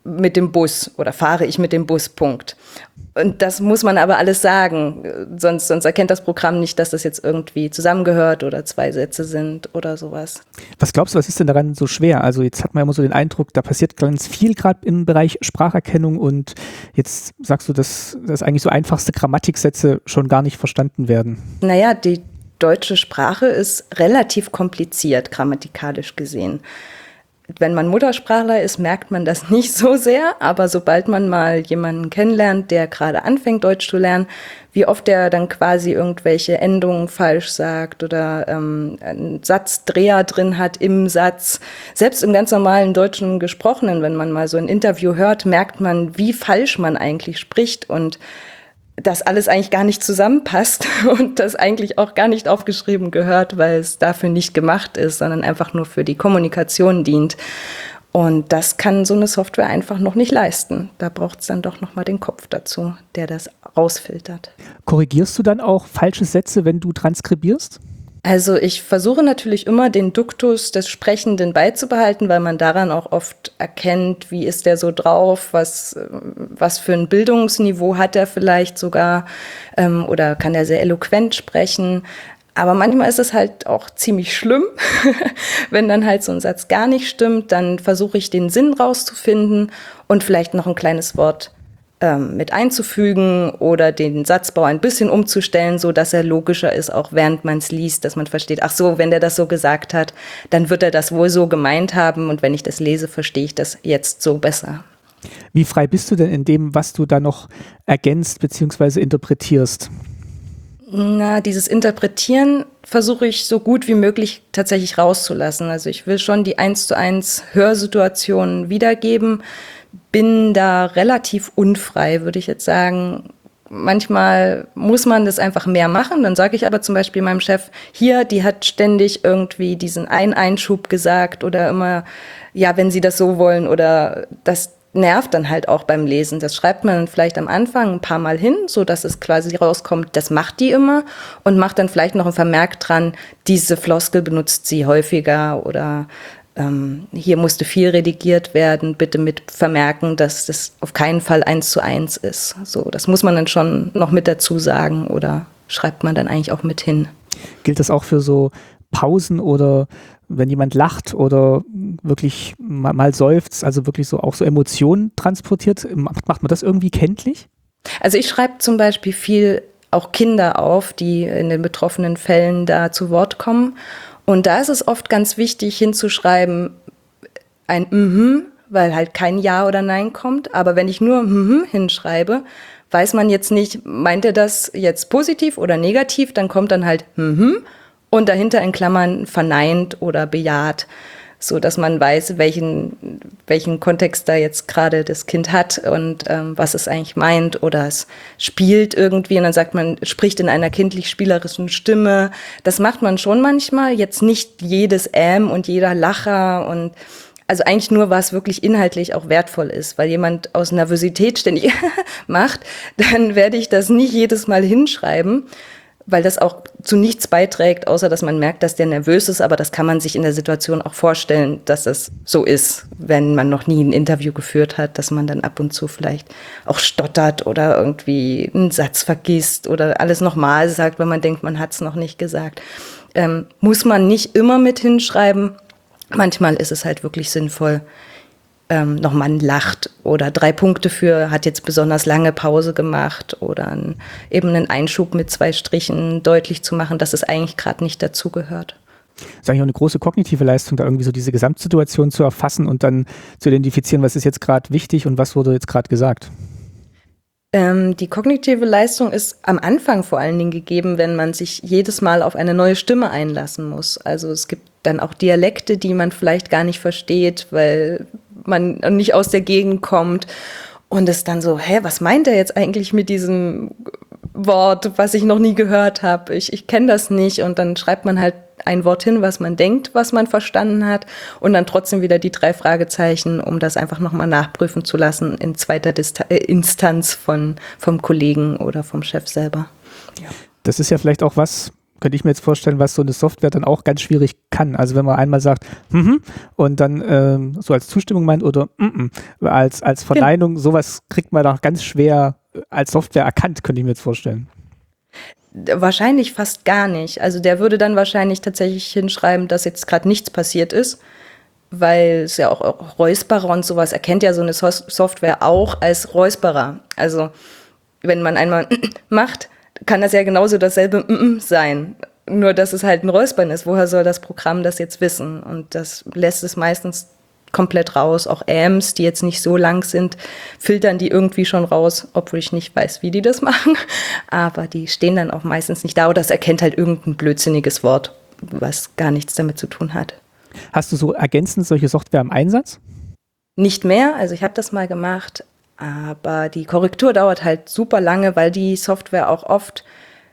mit dem Bus oder fahre ich mit dem Bus, Punkt. Und das muss man aber alles sagen, sonst erkennt das Programm nicht, dass das jetzt irgendwie zusammengehört oder 2 Sätze sind oder sowas. Was glaubst du, was ist denn daran so schwer? Also jetzt hat man ja immer so den Eindruck, da passiert ganz viel gerade im Bereich Spracherkennung und jetzt sagst du, dass eigentlich so einfachste Grammatiksätze schon gar nicht verstanden werden. Naja, die deutsche Sprache ist relativ kompliziert, grammatikalisch gesehen. Wenn man Muttersprachler ist, merkt man das nicht so sehr, aber sobald man mal jemanden kennenlernt, der gerade anfängt, Deutsch zu lernen, wie oft er dann quasi irgendwelche Endungen falsch sagt oder einen Satzdreher drin hat im Satz. Selbst im ganz normalen deutschen Gesprochenen, wenn man mal so ein Interview hört, merkt man, wie falsch man eigentlich spricht und dass alles eigentlich gar nicht zusammenpasst und das eigentlich auch gar nicht aufgeschrieben gehört, weil es dafür nicht gemacht ist, sondern einfach nur für die Kommunikation dient. Und das kann so eine Software einfach noch nicht leisten. Da braucht es dann doch nochmal den Kopf dazu, der das rausfiltert. Korrigierst du dann auch falsche Sätze, wenn du transkribierst? Also ich versuche natürlich immer, den Duktus des Sprechenden beizubehalten, weil man daran auch oft erkennt, wie ist der so drauf, was für ein Bildungsniveau hat er vielleicht sogar oder kann er sehr eloquent sprechen. Aber manchmal ist es halt auch ziemlich schlimm, wenn dann halt so ein Satz gar nicht stimmt, dann versuche ich den Sinn rauszufinden und vielleicht noch ein kleines Wort mit einzufügen oder den Satzbau ein bisschen umzustellen, so dass er logischer ist, auch während man es liest, dass man versteht, ach so, wenn der das so gesagt hat, dann wird er das wohl so gemeint haben und wenn ich das lese, verstehe ich das jetzt so besser. Wie frei bist du denn in dem, was du da noch ergänzt bzw. interpretierst? Na, dieses Interpretieren versuche ich so gut wie möglich tatsächlich rauszulassen. Also ich will schon die 1:1 Hörsituation wiedergeben, bin da relativ unfrei, würde ich jetzt sagen. Manchmal muss man das einfach mehr machen. Dann sage ich aber zum Beispiel meinem Chef, hier, die hat ständig irgendwie diesen Einschub gesagt oder immer, ja, wenn Sie das so wollen oder das nervt dann halt auch beim Lesen. Das schreibt man dann vielleicht am Anfang ein paar Mal hin, so dass es quasi rauskommt, das macht die immer und macht dann vielleicht noch ein Vermerk dran, diese Floskel benutzt sie häufiger oder hier musste viel redigiert werden, bitte mit vermerken, dass das auf keinen Fall 1:1 ist. So, das muss man dann schon noch mit dazu sagen oder schreibt man dann eigentlich auch mit hin. Gilt das auch für so Pausen oder wenn jemand lacht oder wirklich mal seufzt, also wirklich so auch so Emotionen transportiert? Macht man das irgendwie kenntlich? Also ich schreibe zum Beispiel viel auch Kinder auf, die in den betroffenen Fällen da zu Wort kommen. Und da ist es oft ganz wichtig hinzuschreiben, ein weil halt kein Ja oder Nein kommt. Aber wenn ich nur hinschreibe, weiß man jetzt nicht, meint er das jetzt positiv oder negativ, dann kommt dann halt und dahinter in Klammern verneint oder bejaht, so dass man weiß, welchen Kontext da jetzt gerade das Kind hat und was es eigentlich meint oder es spielt irgendwie und dann sagt man, spricht in einer kindlich-spielerischen Stimme. Das macht man schon manchmal, jetzt nicht jedes und jeder Lacher und also eigentlich nur, was wirklich inhaltlich auch wertvoll ist, weil jemand aus Nervosität ständig macht, dann werde ich das nicht jedes Mal hinschreiben, weil das auch zu nichts beiträgt, außer dass man merkt, dass der nervös ist, aber das kann man sich in der Situation auch vorstellen, dass es so ist, wenn man noch nie ein Interview geführt hat, dass man dann ab und zu vielleicht auch stottert oder irgendwie einen Satz vergisst oder alles nochmal sagt, wenn man denkt, man hat es noch nicht gesagt. Muss man nicht immer mit hinschreiben. Manchmal ist es halt wirklich sinnvoll, nochmal lacht oder 3 Punkte für, hat jetzt besonders lange Pause gemacht oder eben einen Einschub mit 2 Strichen deutlich zu machen, dass es eigentlich gerade nicht dazugehört. Das ist eigentlich auch eine große kognitive Leistung, da irgendwie so diese Gesamtsituation zu erfassen und dann zu identifizieren, was ist jetzt gerade wichtig und was wurde jetzt gerade gesagt. Die kognitive Leistung ist am Anfang vor allen Dingen gegeben, wenn man sich jedes Mal auf eine neue Stimme einlassen muss. Also es gibt dann auch Dialekte, die man vielleicht gar nicht versteht, weil man nicht aus der Gegend kommt und es dann so, was meint er jetzt eigentlich mit diesem Wort, was ich noch nie gehört habe? Ich kenne das nicht und dann schreibt man halt ein Wort hin, was man denkt, was man verstanden hat und dann trotzdem wieder die 3 Fragezeichen, um das einfach nochmal nachprüfen zu lassen in zweiter Instanz vom Kollegen oder vom Chef selber. Ja. Das ist ja vielleicht auch was, könnte ich mir jetzt vorstellen, was so eine Software dann auch ganz schwierig kann. Also wenn man einmal sagt, und dann so als Zustimmung meint oder als Verneinung, sowas kriegt man doch ganz schwer als Software erkannt, könnte ich mir jetzt vorstellen. Wahrscheinlich fast gar nicht. Also der würde dann wahrscheinlich tatsächlich hinschreiben, dass jetzt gerade nichts passiert ist, weil es ja auch Räusperer und sowas erkennt ja so eine Software auch als Räusperer. Also wenn man einmal macht, kann das ja genauso dasselbe sein. Nur, dass es halt ein Räuspern ist. Woher soll das Programm das jetzt wissen? Und das lässt es meistens komplett raus. Auch AMs, die jetzt nicht so lang sind, filtern die irgendwie schon raus, obwohl ich nicht weiß, wie die das machen. Aber die stehen dann auch meistens nicht da. Oder das erkennt halt irgendein blödsinniges Wort, was gar nichts damit zu tun hat. Hast du so ergänzend solche Software im Einsatz? Nicht mehr. Also ich habe das mal gemacht. Aber die Korrektur dauert halt super lange, weil die Software auch oft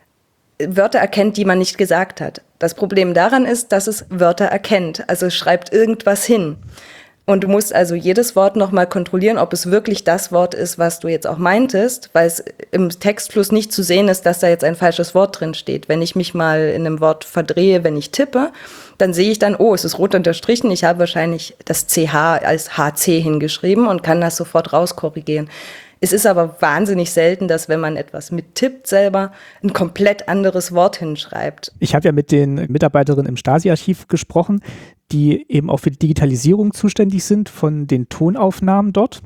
Wörter erkennt, die man nicht gesagt hat. Das Problem daran ist, dass es Wörter erkennt. Also es schreibt irgendwas hin. Und du musst also jedes Wort nochmal kontrollieren, ob es wirklich das Wort ist, was du jetzt auch meintest, weil es im Textfluss nicht zu sehen ist, dass da jetzt ein falsches Wort drin steht. Wenn ich mich mal in einem Wort verdrehe, wenn ich tippe, dann sehe ich dann, oh, es ist rot unterstrichen, ich habe wahrscheinlich das CH als HC hingeschrieben und kann das sofort rauskorrigieren. Es ist aber wahnsinnig selten, dass wenn man etwas mittippt selber, ein komplett anderes Wort hinschreibt. Ich habe ja mit den Mitarbeiterinnen im Stasi-Archiv gesprochen, die eben auch für die Digitalisierung zuständig sind von den Tonaufnahmen dort.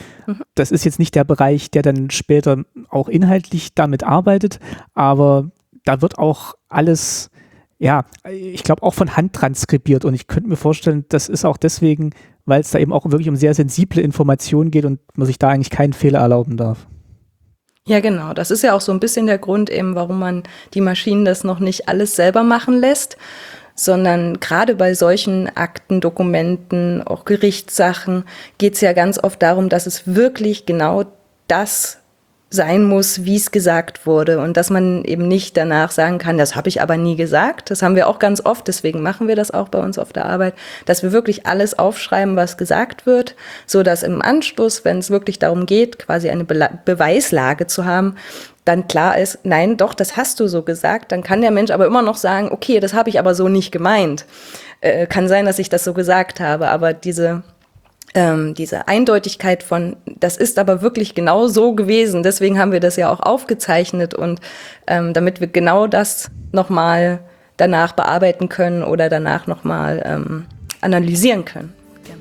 Das ist jetzt nicht der Bereich, der dann später auch inhaltlich damit arbeitet, aber da wird auch alles, ja, ich glaube auch von Hand transkribiert und ich könnte mir vorstellen, das ist auch deswegen, weil es da eben auch wirklich um sehr sensible Informationen geht und man sich da eigentlich keinen Fehler erlauben darf. Ja, genau. Das ist ja auch so ein bisschen der Grund eben, warum man die Maschinen das noch nicht alles selber machen lässt, sondern gerade bei solchen Akten, Dokumenten, auch Gerichtssachen geht es ja ganz oft darum, dass es wirklich genau das sein muss, wie es gesagt wurde und dass man eben nicht danach sagen kann, das habe ich aber nie gesagt. Das haben wir auch ganz oft, deswegen machen wir das auch bei uns auf der Arbeit, dass wir wirklich alles aufschreiben, was gesagt wird, so dass im Anschluss, wenn es wirklich darum geht, quasi eine Beweislage zu haben, dann klar ist, nein, doch, das hast du so gesagt, dann kann der Mensch aber immer noch sagen, okay, das habe ich aber so nicht gemeint. Kann sein, dass ich das so gesagt habe, aber diese Eindeutigkeit von, das ist aber wirklich genau so gewesen, deswegen haben wir das ja auch aufgezeichnet und damit wir genau das nochmal danach bearbeiten können oder danach nochmal analysieren können. Ja.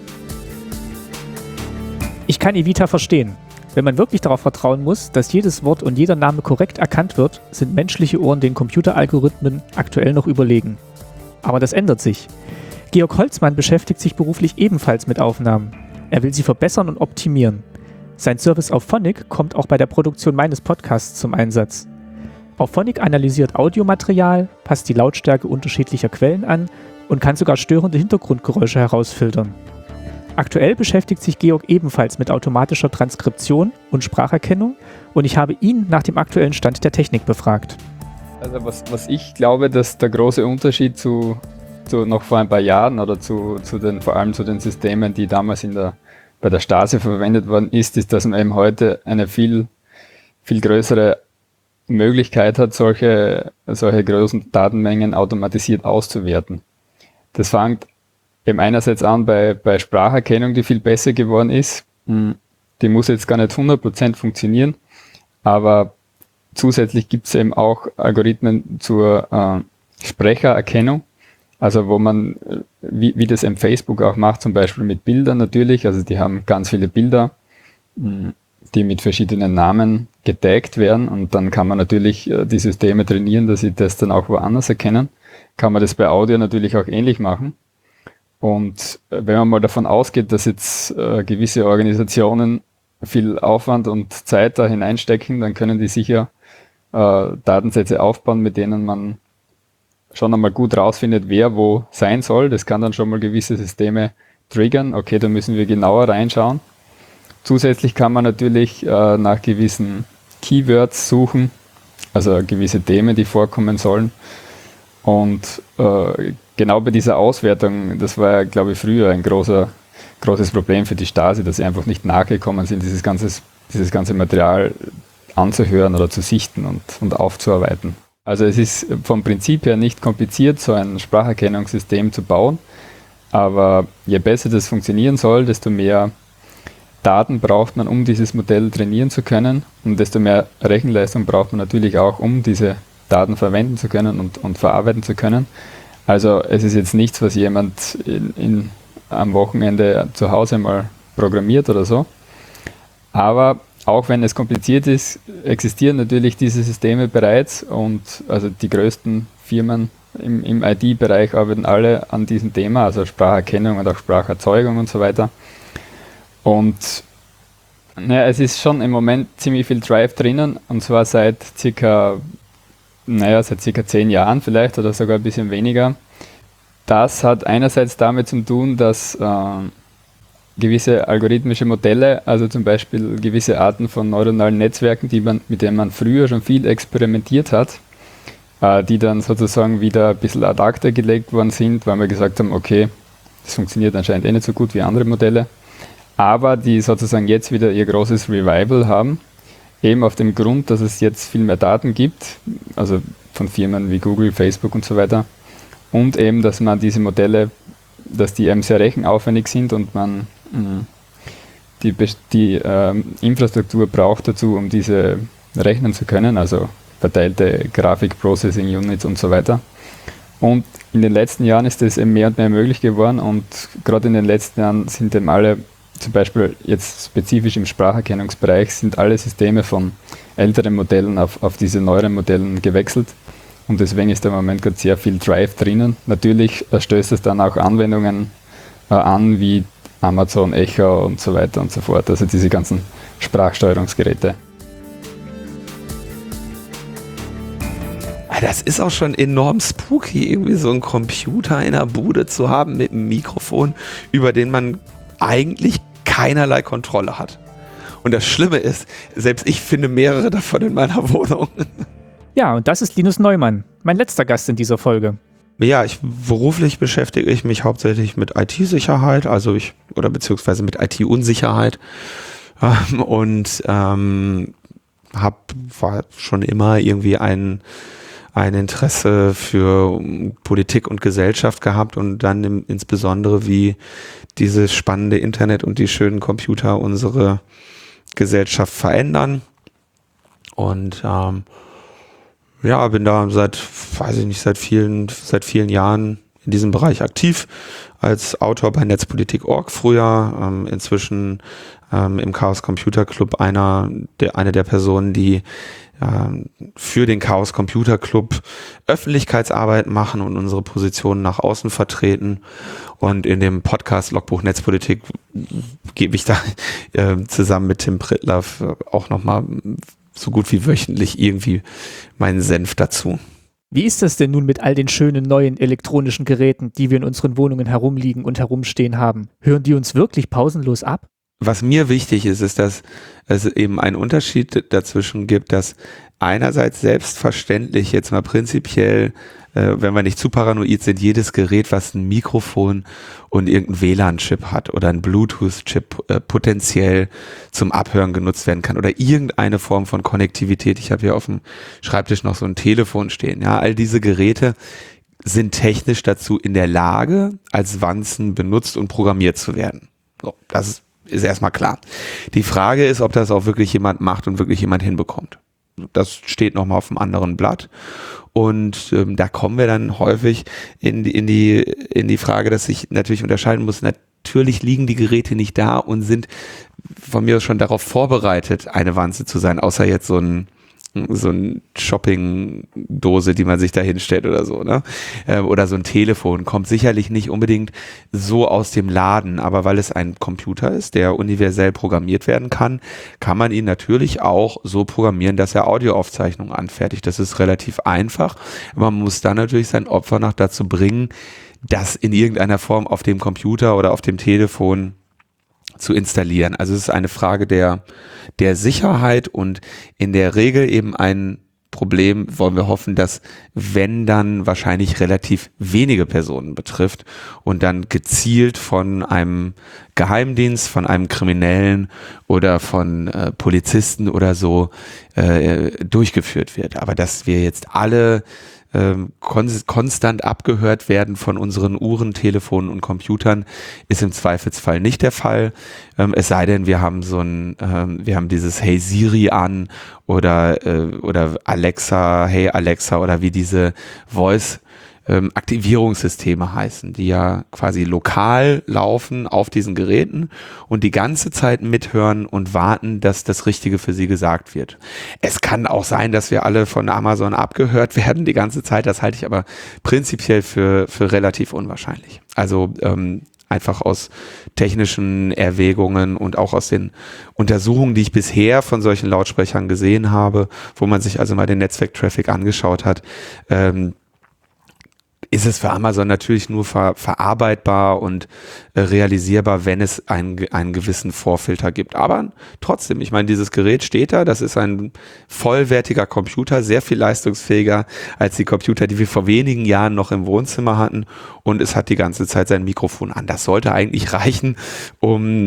Ich kann Evita verstehen. Wenn man wirklich darauf vertrauen muss, dass jedes Wort und jeder Name korrekt erkannt wird, sind menschliche Ohren den Computeralgorithmen aktuell noch überlegen. Aber das ändert sich. Georg Holzmann beschäftigt sich beruflich ebenfalls mit Aufnahmen. Er will sie verbessern und optimieren. Sein Service Auphonic kommt auch bei der Produktion meines Podcasts zum Einsatz. Auphonic analysiert Audiomaterial, passt die Lautstärke unterschiedlicher Quellen an und kann sogar störende Hintergrundgeräusche herausfiltern. Aktuell beschäftigt sich Georg ebenfalls mit automatischer Transkription und Spracherkennung und ich habe ihn nach dem aktuellen Stand der Technik befragt. Also was ich glaube, dass der große Unterschied zu noch vor ein paar Jahren oder vor allem zu den Systemen, die damals bei der Stasi verwendet worden ist, dass man eben heute eine viel, viel größere Möglichkeit hat, solche großen Datenmengen automatisiert auszuwerten. Das fängt eben einerseits an bei Spracherkennung, die viel besser geworden ist. Die muss jetzt gar nicht 100% funktionieren, aber zusätzlich gibt es eben auch Algorithmen zur Sprechererkennung, also wo man, wie das eben Facebook auch macht, zum Beispiel mit Bildern natürlich, also die haben ganz viele Bilder, die mit verschiedenen Namen getaggt werden und dann kann man natürlich die Systeme trainieren, dass sie das dann auch woanders erkennen. Kann man das bei Audio natürlich auch ähnlich machen. Und wenn man mal davon ausgeht, dass jetzt gewisse Organisationen viel Aufwand und Zeit da hineinstecken, dann können die sicher Datensätze aufbauen, mit denen man schon einmal gut rausfindet, wer wo sein soll. Das kann dann schon mal gewisse Systeme triggern. Okay, da müssen wir genauer reinschauen. Zusätzlich kann man natürlich nach gewissen Keywords suchen, also gewisse Themen, die vorkommen sollen. Und genau bei dieser Auswertung, das war ja, glaube ich, früher ein großes Problem für die Stasi, dass sie einfach nicht nachgekommen sind, dieses ganze Material anzuhören oder zu sichten und aufzuarbeiten. Also es ist vom Prinzip her nicht kompliziert, so ein Spracherkennungssystem zu bauen, aber je besser das funktionieren soll, desto mehr Daten braucht man, um dieses Modell trainieren zu können, und desto mehr Rechenleistung braucht man natürlich auch, um diese Daten verwenden zu können und verarbeiten zu können. Also es ist jetzt nichts, was jemand am Wochenende zu Hause mal programmiert oder so. Aber auch wenn es kompliziert ist, existieren natürlich diese Systeme bereits, und also die größten Firmen im IT-Bereich arbeiten alle an diesem Thema, also Spracherkennung und auch Spracherzeugung und so weiter. Und es ist schon im Moment ziemlich viel Drive drinnen, und zwar seit circa 10 Jahren vielleicht oder sogar ein bisschen weniger. Das hat einerseits damit zu tun, dass gewisse algorithmische Modelle, also zum Beispiel gewisse Arten von neuronalen Netzwerken, mit denen man früher schon viel experimentiert hat, die dann sozusagen wieder ein bisschen ad acta gelegt worden sind, weil wir gesagt haben, okay, das funktioniert anscheinend nicht so gut wie andere Modelle, aber die sozusagen jetzt wieder ihr großes Revival haben, eben auf dem Grund, dass es jetzt viel mehr Daten gibt, also von Firmen wie Google, Facebook und so weiter, und eben, dass man diese Modelle, dass die eben sehr rechenaufwendig sind und man die Infrastruktur braucht dazu, um diese rechnen zu können, also verteilte Grafik-Processing-Units und so weiter. Und in den letzten Jahren ist das eben mehr und mehr möglich geworden, und gerade in den letzten Jahren sind eben alle, zum Beispiel jetzt spezifisch im Spracherkennungsbereich, sind alle Systeme von älteren Modellen auf diese neueren Modellen gewechselt, und deswegen ist da im Moment gerade sehr viel Drive drinnen. Natürlich stößt es dann auch Anwendungen an, wie Amazon Echo und so weiter und so fort, also diese ganzen Sprachsteuerungsgeräte. Das ist auch schon enorm spooky, irgendwie so einen Computer in der Bude zu haben mit einem Mikrofon, über den man eigentlich keinerlei Kontrolle hat. Und das Schlimme ist, selbst ich finde mehrere davon in meiner Wohnung. Ja, und das ist Linus Neumann, mein letzter Gast in dieser Folge. Ja, beruflich beschäftige ich mich hauptsächlich mit IT-Sicherheit, beziehungsweise mit IT-Unsicherheit, und war schon immer irgendwie ein Interesse für Politik und Gesellschaft gehabt, und dann insbesondere, wie dieses spannende Internet und die schönen Computer unsere Gesellschaft verändern. Und bin da seit vielen Jahren in diesem Bereich aktiv, als Autor bei Netzpolitik.org früher, inzwischen im Chaos Computer Club eine der Personen, die für den Chaos Computer Club Öffentlichkeitsarbeit machen und unsere Positionen nach außen vertreten. Und in dem Podcast Logbuch Netzpolitik gebe ich da zusammen mit Tim Prittlaff auch nochmal so gut wie wöchentlich irgendwie meinen Senf dazu. Wie ist das denn nun mit all den schönen neuen elektronischen Geräten, die wir in unseren Wohnungen herumliegen und herumstehen haben? Hören die uns wirklich pausenlos ab? Was mir wichtig ist, dass es eben einen Unterschied dazwischen gibt, dass einerseits selbstverständlich jetzt mal prinzipiell, wenn wir nicht zu paranoid sind, jedes Gerät, was ein Mikrofon und irgendein WLAN-Chip hat oder ein Bluetooth-Chip potenziell zum Abhören genutzt werden kann oder irgendeine Form von Konnektivität. Ich habe hier auf dem Schreibtisch noch so ein Telefon stehen. Ja, all diese Geräte sind technisch dazu in der Lage, als Wanzen benutzt und programmiert zu werden. So, das ist erstmal klar. Die Frage ist, ob das auch wirklich jemand macht und wirklich jemand hinbekommt. Das steht nochmal auf einem anderen Blatt. Und da kommen wir dann häufig in die Frage, dass ich natürlich unterscheiden muss. Natürlich liegen die Geräte nicht da und sind von mir aus schon darauf vorbereitet, eine Wanze zu sein, außer jetzt so ein Shopping-Dose, die man sich da hinstellt oder so, ne? Oder so ein Telefon, kommt sicherlich nicht unbedingt so aus dem Laden, aber weil es ein Computer ist, der universell programmiert werden kann, kann man ihn natürlich auch so programmieren, dass er Audioaufzeichnungen anfertigt. Das ist relativ einfach. Man muss dann natürlich sein Opfer noch dazu bringen, das in irgendeiner Form auf dem Computer oder auf dem Telefon zu installieren. Also es ist eine Frage der Sicherheit und in der Regel eben ein Problem, wollen wir hoffen, dass wenn dann wahrscheinlich relativ wenige Personen betrifft und dann gezielt von einem Geheimdienst, von einem Kriminellen oder von Polizisten oder so durchgeführt wird. Aber dass wir jetzt alle konstant abgehört werden von unseren Uhren, Telefonen und Computern, ist im Zweifelsfall nicht der Fall. Es sei denn, wir haben wir haben dieses Hey Siri an oder Alexa, Hey Alexa oder wie diese Aktivierungssysteme heißen, die ja quasi lokal laufen auf diesen Geräten und die ganze Zeit mithören und warten, dass das Richtige für sie gesagt wird. Es kann auch sein, dass wir alle von Amazon abgehört werden die ganze Zeit, das halte ich aber prinzipiell für relativ unwahrscheinlich. Also einfach aus technischen Erwägungen und auch aus den Untersuchungen, die ich bisher von solchen Lautsprechern gesehen habe, wo man sich also mal den Netzwerktraffic angeschaut hat, ist es für Amazon natürlich nur verarbeitbar und realisierbar, wenn es einen gewissen Vorfilter gibt. Aber trotzdem, ich meine, dieses Gerät steht da, das ist ein vollwertiger Computer, sehr viel leistungsfähiger als die Computer, die wir vor wenigen Jahren noch im Wohnzimmer hatten, und es hat die ganze Zeit sein Mikrofon an. Das sollte eigentlich reichen, um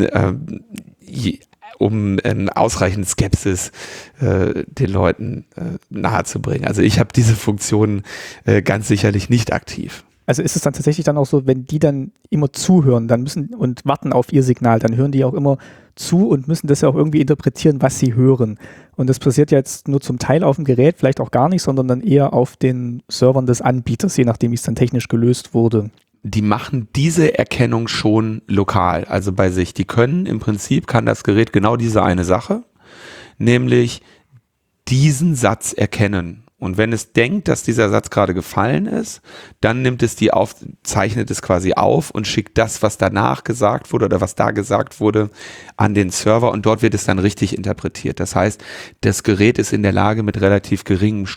ausreichend Skepsis den Leuten nahezubringen. Also ich habe diese Funktion ganz sicherlich nicht aktiv. Also ist es dann tatsächlich dann auch so, wenn die dann immer zuhören, dann müssen und warten auf ihr Signal, dann hören die auch immer zu und müssen das ja auch irgendwie interpretieren, was sie hören. Und das passiert jetzt nur zum Teil auf dem Gerät, vielleicht auch gar nicht, sondern dann eher auf den Servern des Anbieters, je nachdem, wie es dann technisch gelöst wurde. Die machen diese Erkennung schon lokal, also bei sich. Die können im Prinzip, kann das Gerät genau diese eine Sache, nämlich diesen Satz erkennen. Und wenn es denkt, dass dieser Satz gerade gefallen ist, dann nimmt es zeichnet es quasi auf und schickt das, was danach gesagt wurde oder was da gesagt wurde, an den Server, und dort wird es dann richtig interpretiert. Das heißt, das Gerät ist in der Lage, mit relativ geringem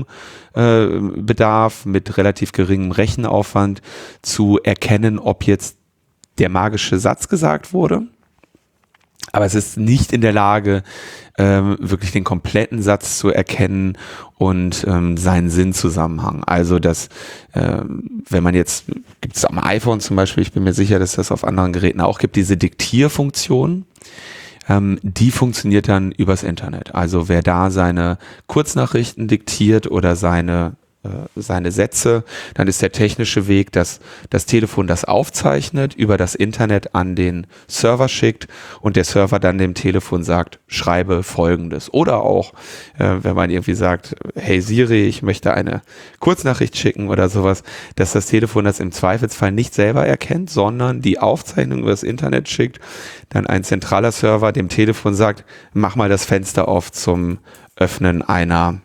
Strombedarf, mit relativ geringem Rechenaufwand zu erkennen, ob jetzt der magische Satz gesagt wurde. Aber es ist nicht in der Lage, wirklich den kompletten Satz zu erkennen und seinen Sinnzusammenhang. Also wenn man jetzt, gibt es am iPhone zum Beispiel, ich bin mir sicher, dass das auf anderen Geräten auch gibt, diese Diktierfunktion, die funktioniert dann übers Internet. Also wer da seine Kurznachrichten diktiert oder seine Sätze, dann ist der technische Weg, dass das Telefon das aufzeichnet, über das Internet an den Server schickt und der Server dann dem Telefon sagt, schreibe Folgendes. Oder auch, wenn man irgendwie sagt, hey Siri, ich möchte eine Kurznachricht schicken oder sowas, dass das Telefon das im Zweifelsfall nicht selber erkennt, sondern die Aufzeichnung über das Internet schickt, dann ein zentraler Server dem Telefon sagt, mach mal das Fenster auf zum Öffnen einer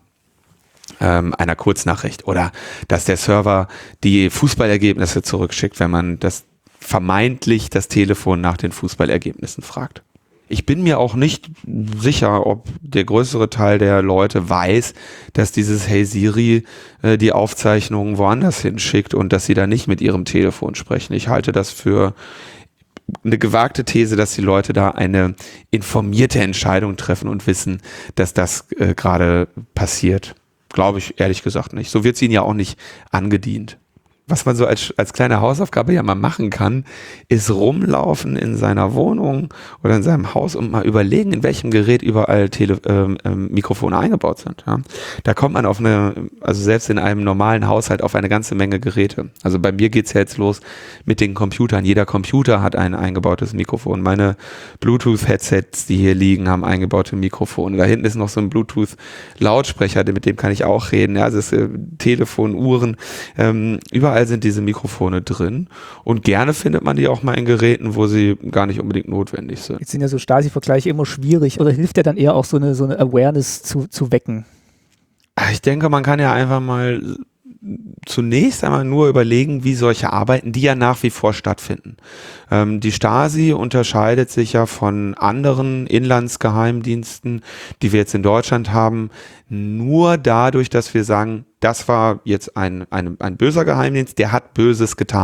Kurznachricht, oder dass der Server die Fußballergebnisse zurückschickt, wenn man vermeintlich das Telefon nach den Fußballergebnissen fragt. Ich bin mir auch nicht sicher, ob der größere Teil der Leute weiß, dass dieses Hey Siri die Aufzeichnungen woanders hinschickt und dass sie da nicht mit ihrem Telefon sprechen. Ich halte das für eine gewagte These, dass die Leute da eine informierte Entscheidung treffen und wissen, dass das gerade passiert. Glaube ich ehrlich gesagt nicht. So wird es ihnen ja auch nicht angedient. Was man so als kleine Hausaufgabe ja mal machen kann, ist rumlaufen in seiner Wohnung oder in seinem Haus und mal überlegen, in welchem Gerät überall Mikrofone eingebaut sind. Ja. Da kommt man also selbst in einem normalen Haushalt auf eine ganze Menge Geräte. Also bei mir geht's ja jetzt los mit den Computern. Jeder Computer hat ein eingebautes Mikrofon. Meine Bluetooth-Headsets, die hier liegen, haben eingebaute Mikrofone. Da hinten ist noch so ein Bluetooth-Lautsprecher, mit dem kann ich auch reden. Ja, also das Telefon, Uhren, überall sind diese Mikrofone drin, und gerne findet man die auch mal in Geräten, wo sie gar nicht unbedingt notwendig sind. Jetzt sind ja so Stasi-Vergleiche immer schwierig, oder hilft ja dann eher auch so eine Awareness zu wecken? Ich denke, man kann ja einfach mal zunächst einmal nur überlegen, wie solche Arbeiten, die ja nach wie vor stattfinden. Die Stasi unterscheidet sich ja von anderen Inlandsgeheimdiensten, die wir jetzt in Deutschland haben, nur dadurch, dass wir sagen, das war jetzt ein böser Geheimdienst, der hat Böses getan.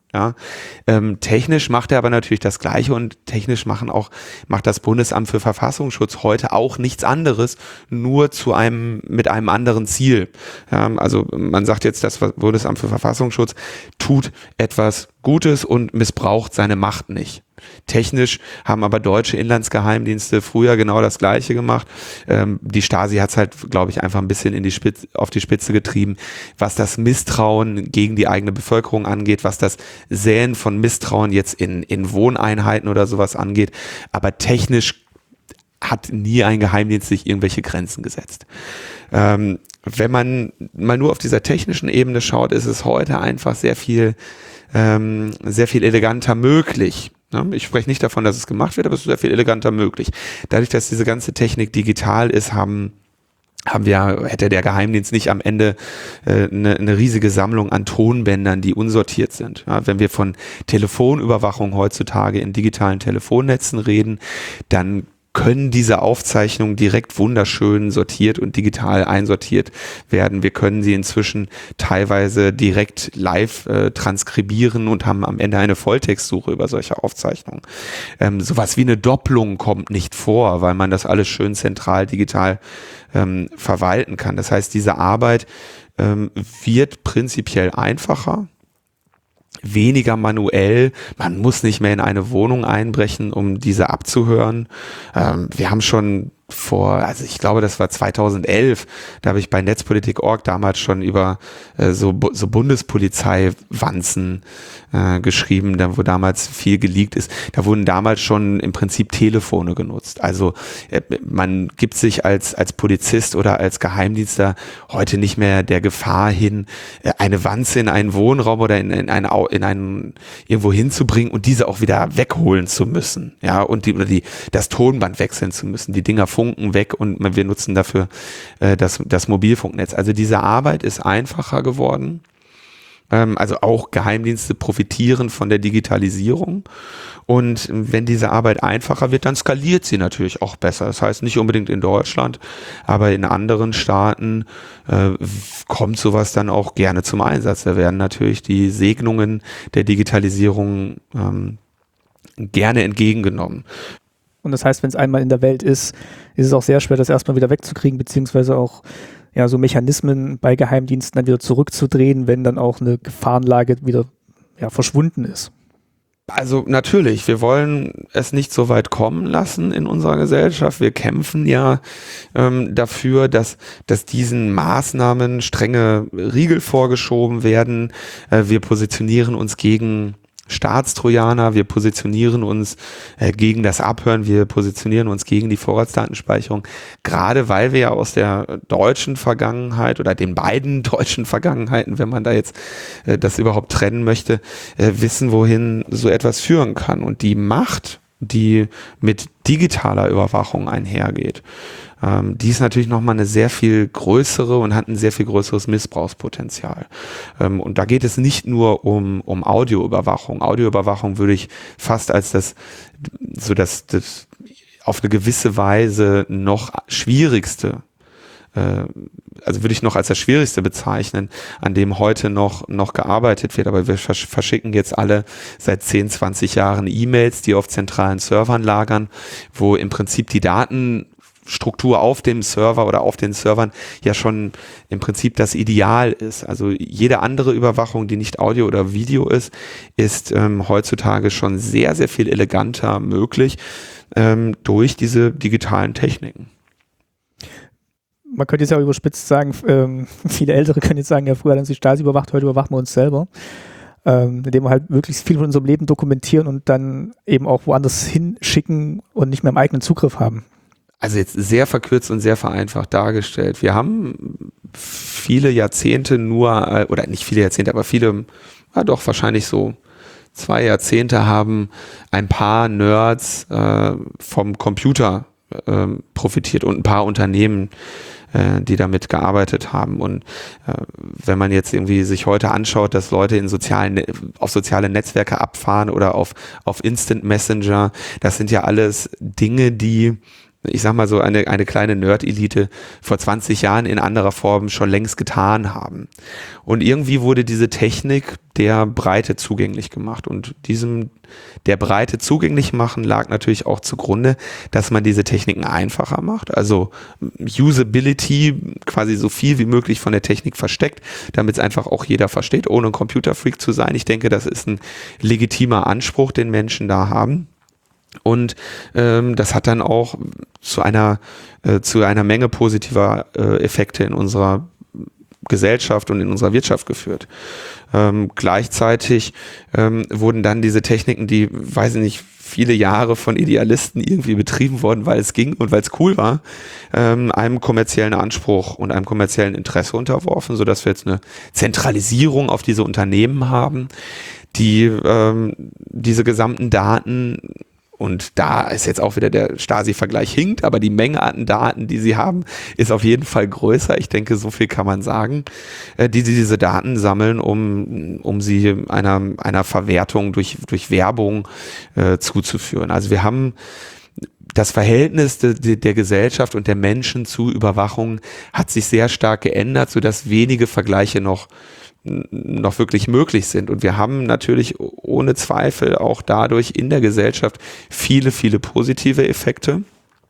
Ja, technisch macht er aber natürlich das Gleiche und technisch macht das Bundesamt für Verfassungsschutz heute auch nichts anderes, nur mit einem anderen Ziel. Ja, also man sagt jetzt, das Bundesamt für Verfassungsschutz tut etwas Gutes und missbraucht seine Macht nicht. Technisch haben aber deutsche Inlandsgeheimdienste früher genau das Gleiche gemacht. Die Stasi hat es halt, glaube ich, einfach ein bisschen auf die Spitze getrieben, was das Misstrauen gegen die eigene Bevölkerung angeht, was das Säen von Misstrauen jetzt in Wohneinheiten oder sowas angeht. Aber technisch hat nie ein Geheimdienst sich irgendwelche Grenzen gesetzt. Wenn man mal nur auf dieser technischen Ebene schaut, ist es heute einfach sehr viel eleganter möglich. Ich spreche nicht davon, dass es gemacht wird, aber es ist sehr viel eleganter möglich. Dadurch, dass diese ganze Technik digital ist, hätte der Geheimdienst nicht am Ende eine riesige Sammlung an Tonbändern, die unsortiert sind. Ja, wenn wir von Telefonüberwachung heutzutage in digitalen Telefonnetzen reden, dann können diese Aufzeichnungen direkt wunderschön sortiert und digital einsortiert werden. Wir können sie inzwischen teilweise direkt live transkribieren und haben am Ende eine Volltextsuche über solche Aufzeichnungen. Sowas wie eine Doppelung kommt nicht vor, weil man das alles schön zentral digital verwalten kann. Das heißt, diese Arbeit wird prinzipiell einfacher, weniger manuell. Man muss nicht mehr in eine Wohnung einbrechen, um diese abzuhören. Wir haben schon ich glaube, das war 2011, da habe ich bei Netzpolitik.org damals schon über so Bundespolizeiwanzen geschrieben, wo damals viel geleakt ist. Da wurden damals schon im Prinzip Telefone genutzt. Also man gibt sich als Polizist oder als Geheimdienstler heute nicht mehr der Gefahr hin, eine Wanze in einen Wohnraum oder in einen irgendwo hinzubringen und diese auch wieder wegholen zu müssen. Ja, und das Tonband wechseln zu müssen. Die Dinger funken weg und wir nutzen dafür das Mobilfunknetz. Also diese Arbeit ist einfacher geworden. Also auch Geheimdienste profitieren von der Digitalisierung. Und wenn diese Arbeit einfacher wird, dann skaliert sie natürlich auch besser. Das heißt nicht unbedingt in Deutschland, aber in anderen Staaten kommt sowas dann auch gerne zum Einsatz. Da werden natürlich die Segnungen der Digitalisierung gerne entgegengenommen. Und das heißt, wenn es einmal in der Welt ist es auch sehr schwer, das erstmal wieder wegzukriegen, beziehungsweise auch so Mechanismen bei Geheimdiensten dann wieder zurückzudrehen, wenn dann auch eine Gefahrenlage wieder verschwunden ist. Also natürlich, wir wollen es nicht so weit kommen lassen in unserer Gesellschaft. Wir kämpfen ja dafür, dass diesen Maßnahmen strenge Riegel vorgeschoben werden. Wir positionieren uns gegen Staatstrojaner, wir positionieren uns gegen das Abhören, wir positionieren uns gegen die Vorratsdatenspeicherung, gerade weil wir ja aus der deutschen Vergangenheit oder den beiden deutschen Vergangenheiten, wenn man da jetzt das überhaupt trennen möchte, wissen, wohin so etwas führen kann. Und die Macht, die mit digitaler Überwachung einhergeht, die ist natürlich nochmal eine sehr viel größere und hat ein sehr viel größeres Missbrauchspotenzial. Und da geht es nicht nur um Audioüberwachung. Audioüberwachung würde ich fast als das auf eine gewisse Weise noch schwierigste, also würde ich noch als das Schwierigste bezeichnen, an dem heute noch gearbeitet wird. Aber wir verschicken jetzt alle seit 10, 20 Jahren E-Mails, die auf zentralen Servern lagern, wo im Prinzip die Datenstruktur auf dem Server oder auf den Servern ja schon im Prinzip das Ideal ist. Also jede andere Überwachung, die nicht Audio oder Video ist heutzutage schon sehr, sehr viel eleganter möglich durch diese digitalen Techniken. Man könnte jetzt ja auch überspitzt sagen, viele Ältere können jetzt sagen, ja, früher hat uns die Stasi überwacht, heute überwachen wir uns selber. Indem wir halt möglichst viel von unserem Leben dokumentieren und dann eben auch woanders hinschicken und nicht mehr im eigenen Zugriff haben. Also jetzt sehr verkürzt und sehr vereinfacht dargestellt. Wir haben viele Jahrzehnte oder nicht viele Jahrzehnte, aber viele, doch wahrscheinlich so 2 Jahrzehnte haben ein paar Nerds vom Computer profitiert und ein paar Unternehmen, die damit gearbeitet haben. Und wenn man jetzt irgendwie sich heute anschaut, dass Leute auf soziale Netzwerke abfahren oder auf Instant Messenger, das sind ja alles Dinge, die ich sag mal so eine kleine Nerd-Elite vor 20 Jahren in anderer Form schon längst getan haben. Und irgendwie wurde diese Technik der Breite zugänglich gemacht. Und der Breite zugänglich machen lag natürlich auch zugrunde, dass man diese Techniken einfacher macht. Also Usability quasi so viel wie möglich von der Technik versteckt, damit es einfach auch jeder versteht, ohne ein Computerfreak zu sein. Ich denke, das ist ein legitimer Anspruch, den Menschen da haben. Und das hat dann auch zu einer Menge positiver Effekte in unserer Gesellschaft und in unserer Wirtschaft geführt. Gleichzeitig wurden dann diese Techniken, die, weiß ich nicht, viele Jahre von Idealisten irgendwie betrieben worden, weil es ging und weil es cool war, einem kommerziellen Anspruch und einem kommerziellen Interesse unterworfen, sodass wir jetzt eine Zentralisierung auf diese Unternehmen haben, die diese gesamten Daten, und da ist jetzt auch wieder der Stasi-Vergleich hinkt, aber die Menge an Daten, die sie haben, ist auf jeden Fall größer. Ich denke, so viel kann man sagen, die diese Daten sammeln, um sie einer Verwertung durch Werbung zuzuführen. Also wir haben das Verhältnis der Gesellschaft und der Menschen zu Überwachung hat sich sehr stark geändert, sodass wenige Vergleiche noch wirklich möglich sind. Und wir haben natürlich ohne Zweifel auch dadurch in der Gesellschaft viele, viele positive Effekte.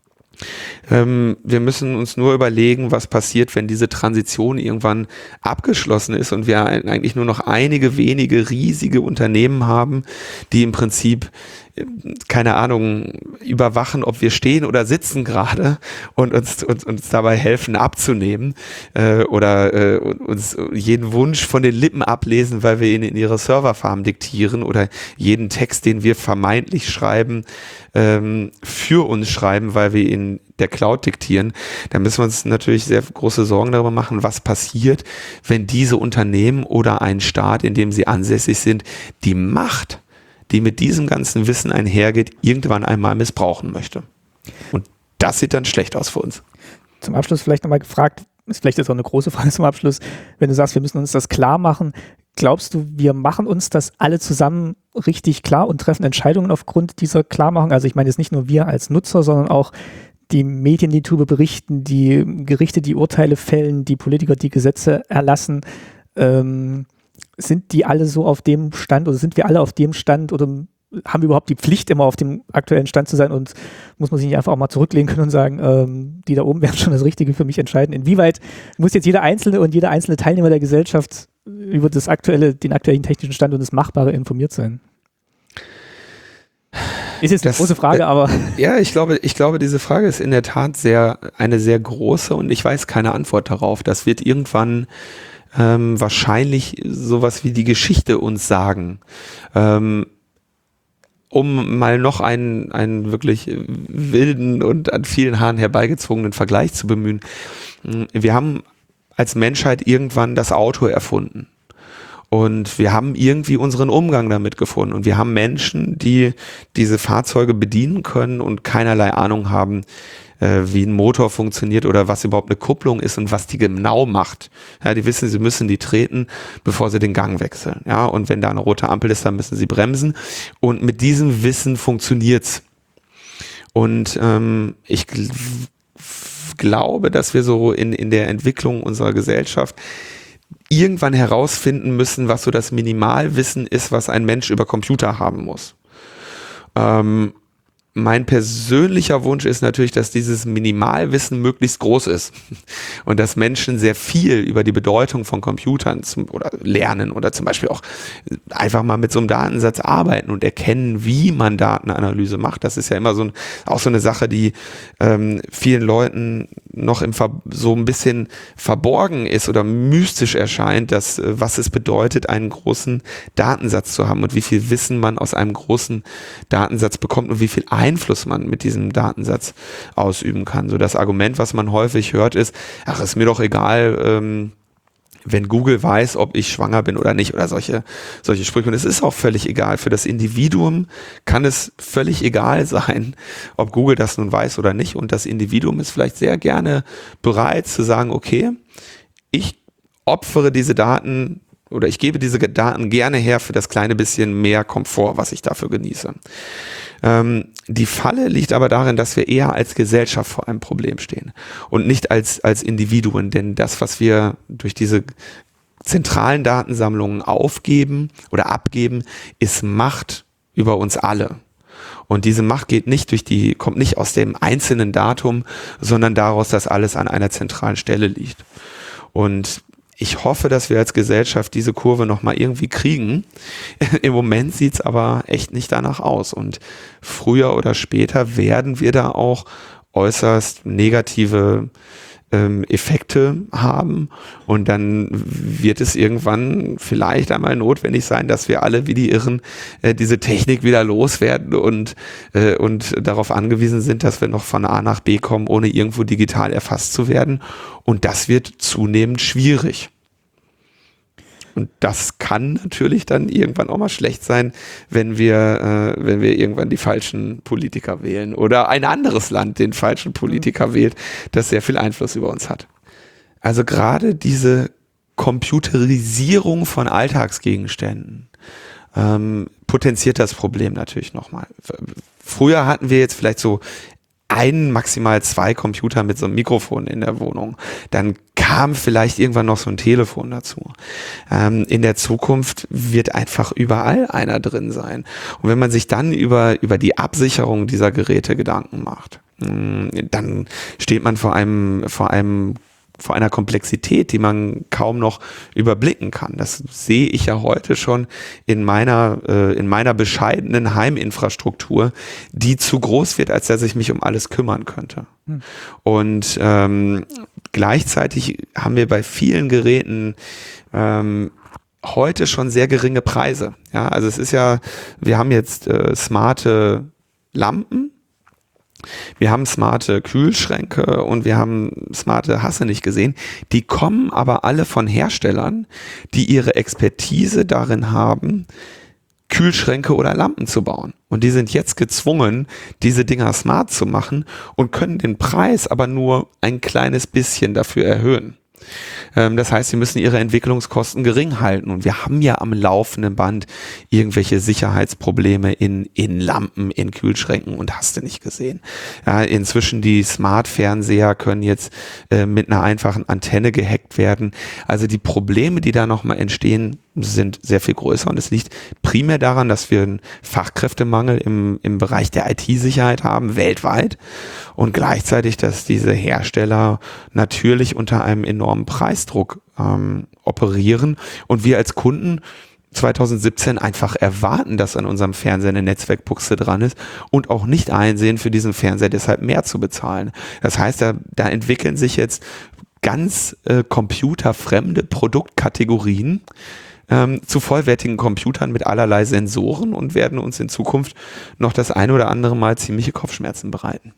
Wir müssen uns nur überlegen, was passiert, wenn diese Transition irgendwann abgeschlossen ist und wir eigentlich nur noch einige wenige riesige Unternehmen haben, die im Prinzip, keine Ahnung, überwachen, ob wir stehen oder sitzen gerade und uns dabei helfen abzunehmen oder uns jeden Wunsch von den Lippen ablesen, weil wir ihn in ihre Serverfarm diktieren oder jeden Text, den wir vermeintlich schreiben, für uns schreiben, weil wir in der Cloud diktieren. Da müssen wir uns natürlich sehr große Sorgen darüber machen, was passiert, wenn diese Unternehmen oder ein Staat, in dem sie ansässig sind, die Macht, die mit diesem ganzen Wissen einhergeht, irgendwann einmal missbrauchen möchte. Und das sieht dann schlecht aus für uns. Zum Abschluss vielleicht nochmal gefragt, ist vielleicht jetzt auch eine große Frage zum Abschluss, wenn du sagst, wir müssen uns das klar machen, glaubst du, wir machen uns das alle zusammen richtig klar und treffen Entscheidungen aufgrund dieser Klarmachung? Also ich meine jetzt nicht nur wir als Nutzer, sondern auch die Medien, die darüber berichten, die Gerichte, die Urteile fällen, die Politiker, die Gesetze erlassen, sind die alle so auf dem Stand oder sind wir alle auf dem Stand oder haben wir überhaupt die Pflicht, immer auf dem aktuellen Stand zu sein und muss man sich nicht einfach auch mal zurücklehnen können und sagen, die da oben werden schon das Richtige für mich entscheiden? Inwieweit muss jetzt jeder Einzelne und jeder einzelne Teilnehmer der Gesellschaft über den aktuellen technischen Stand und das Machbare informiert sein? Ist jetzt eine große Frage, aber... Ja, ich glaube, diese Frage ist in der Tat eine sehr große und ich weiß keine Antwort darauf. Das wird irgendwann wahrscheinlich sowas wie die Geschichte uns sagen. Um mal noch einen wirklich wilden und an vielen Haaren herbeigezogenen Vergleich zu bemühen. Wir haben als Menschheit irgendwann das Auto erfunden. Und wir haben irgendwie unseren Umgang damit gefunden. Und wir haben Menschen, die diese Fahrzeuge bedienen können und keinerlei Ahnung haben, wie ein Motor funktioniert oder was überhaupt eine Kupplung ist und was die genau macht. Ja, die wissen, sie müssen die treten, bevor sie den Gang wechseln. Ja, und wenn da eine rote Ampel ist, dann müssen sie bremsen. Und mit diesem Wissen funktioniert's. Und ich glaube, dass wir so in der Entwicklung unserer Gesellschaft irgendwann herausfinden müssen, was so das Minimalwissen ist, was ein Mensch über Computer haben muss. Mein persönlicher Wunsch ist natürlich, dass dieses Minimalwissen möglichst groß ist und dass Menschen sehr viel über die Bedeutung von Computern oder lernen oder zum Beispiel auch einfach mal mit so einem Datensatz arbeiten und erkennen, wie man Datenanalyse macht. Das ist ja immer auch so eine Sache, die vielen Leuten noch so ein bisschen verborgen ist oder mystisch erscheint, was es bedeutet, einen großen Datensatz zu haben und wie viel Wissen man aus einem großen Datensatz bekommt und wie viel Einfluss man mit diesem Datensatz ausüben kann. So das Argument, was man häufig hört, ist, ach, ist mir doch egal, wenn Google weiß, ob ich schwanger bin oder nicht oder solche Sprüche. Und es ist auch völlig egal. Für das Individuum kann es völlig egal sein, ob Google das nun weiß oder nicht. Und das Individuum ist vielleicht sehr gerne bereit zu sagen, okay, ich opfere diese Daten oder ich gebe diese Daten gerne her für das kleine bisschen mehr Komfort, was ich dafür genieße. Die Falle liegt aber darin, dass wir eher als Gesellschaft vor einem Problem stehen und nicht als Individuen, denn das, was wir durch diese zentralen Datensammlungen aufgeben oder abgeben, ist Macht über uns alle. Und diese Macht kommt nicht aus dem einzelnen Datum, sondern daraus, dass alles an einer zentralen Stelle liegt. Und ich hoffe, dass wir als Gesellschaft diese Kurve nochmal irgendwie kriegen. Im Moment sieht es aber echt nicht danach aus. Und früher oder später werden wir da auch äußerst negative Effekte haben. Und dann wird es irgendwann vielleicht einmal notwendig sein, dass wir alle wie die Irren diese Technik wieder loswerden und darauf angewiesen sind, dass wir noch von A nach B kommen, ohne irgendwo digital erfasst zu werden. Und das wird zunehmend schwierig. Und das kann natürlich dann irgendwann auch mal schlecht sein, wenn wir irgendwann die falschen Politiker wählen oder ein anderes Land den falschen Politiker wählt, das sehr viel Einfluss über uns hat. Also gerade diese Computerisierung von Alltagsgegenständen potenziert das Problem natürlich nochmal. Früher hatten wir jetzt vielleicht so maximal 2 Computer mit so einem Mikrofon in der Wohnung. Dann kam vielleicht irgendwann noch so ein Telefon dazu. In der Zukunft wird einfach überall einer drin sein. Und wenn man sich dann über die Absicherung dieser Geräte Gedanken macht, dann steht man vor einer Komplexität, die man kaum noch überblicken kann. Das sehe ich ja heute schon in meiner bescheidenen Heiminfrastruktur, die zu groß wird, als dass ich mich um alles kümmern könnte. Und gleichzeitig haben wir bei vielen Geräten heute schon sehr geringe Preise. Ja, also wir haben jetzt smarte Lampen, wir haben smarte Kühlschränke und wir haben smarte, hast du nicht gesehen, die kommen aber alle von Herstellern, die ihre Expertise darin haben, Kühlschränke oder Lampen zu bauen. Und die sind jetzt gezwungen, diese Dinger smart zu machen und können den Preis aber nur ein kleines bisschen dafür erhöhen. Das heißt, sie müssen ihre Entwicklungskosten gering halten. Und wir haben ja am laufenden Band irgendwelche Sicherheitsprobleme in Lampen, in Kühlschränken und hast du nicht gesehen. Ja, inzwischen die Smart-Fernseher können jetzt mit einer einfachen Antenne gehackt werden. Also die Probleme, die da nochmal entstehen, sind sehr viel größer. Und es liegt primär daran, dass wir einen Fachkräftemangel im Bereich der IT-Sicherheit haben, weltweit. Und gleichzeitig, dass diese Hersteller natürlich unter einem enormen Preisdruck operieren und wir als Kunden 2017 einfach erwarten, dass an unserem Fernseher eine Netzwerkbuchse dran ist und auch nicht einsehen, für diesen Fernseher deshalb mehr zu bezahlen. Das heißt, da entwickeln sich jetzt ganz computerfremde Produktkategorien zu vollwertigen Computern mit allerlei Sensoren und werden uns in Zukunft noch das ein oder andere Mal ziemliche Kopfschmerzen bereiten.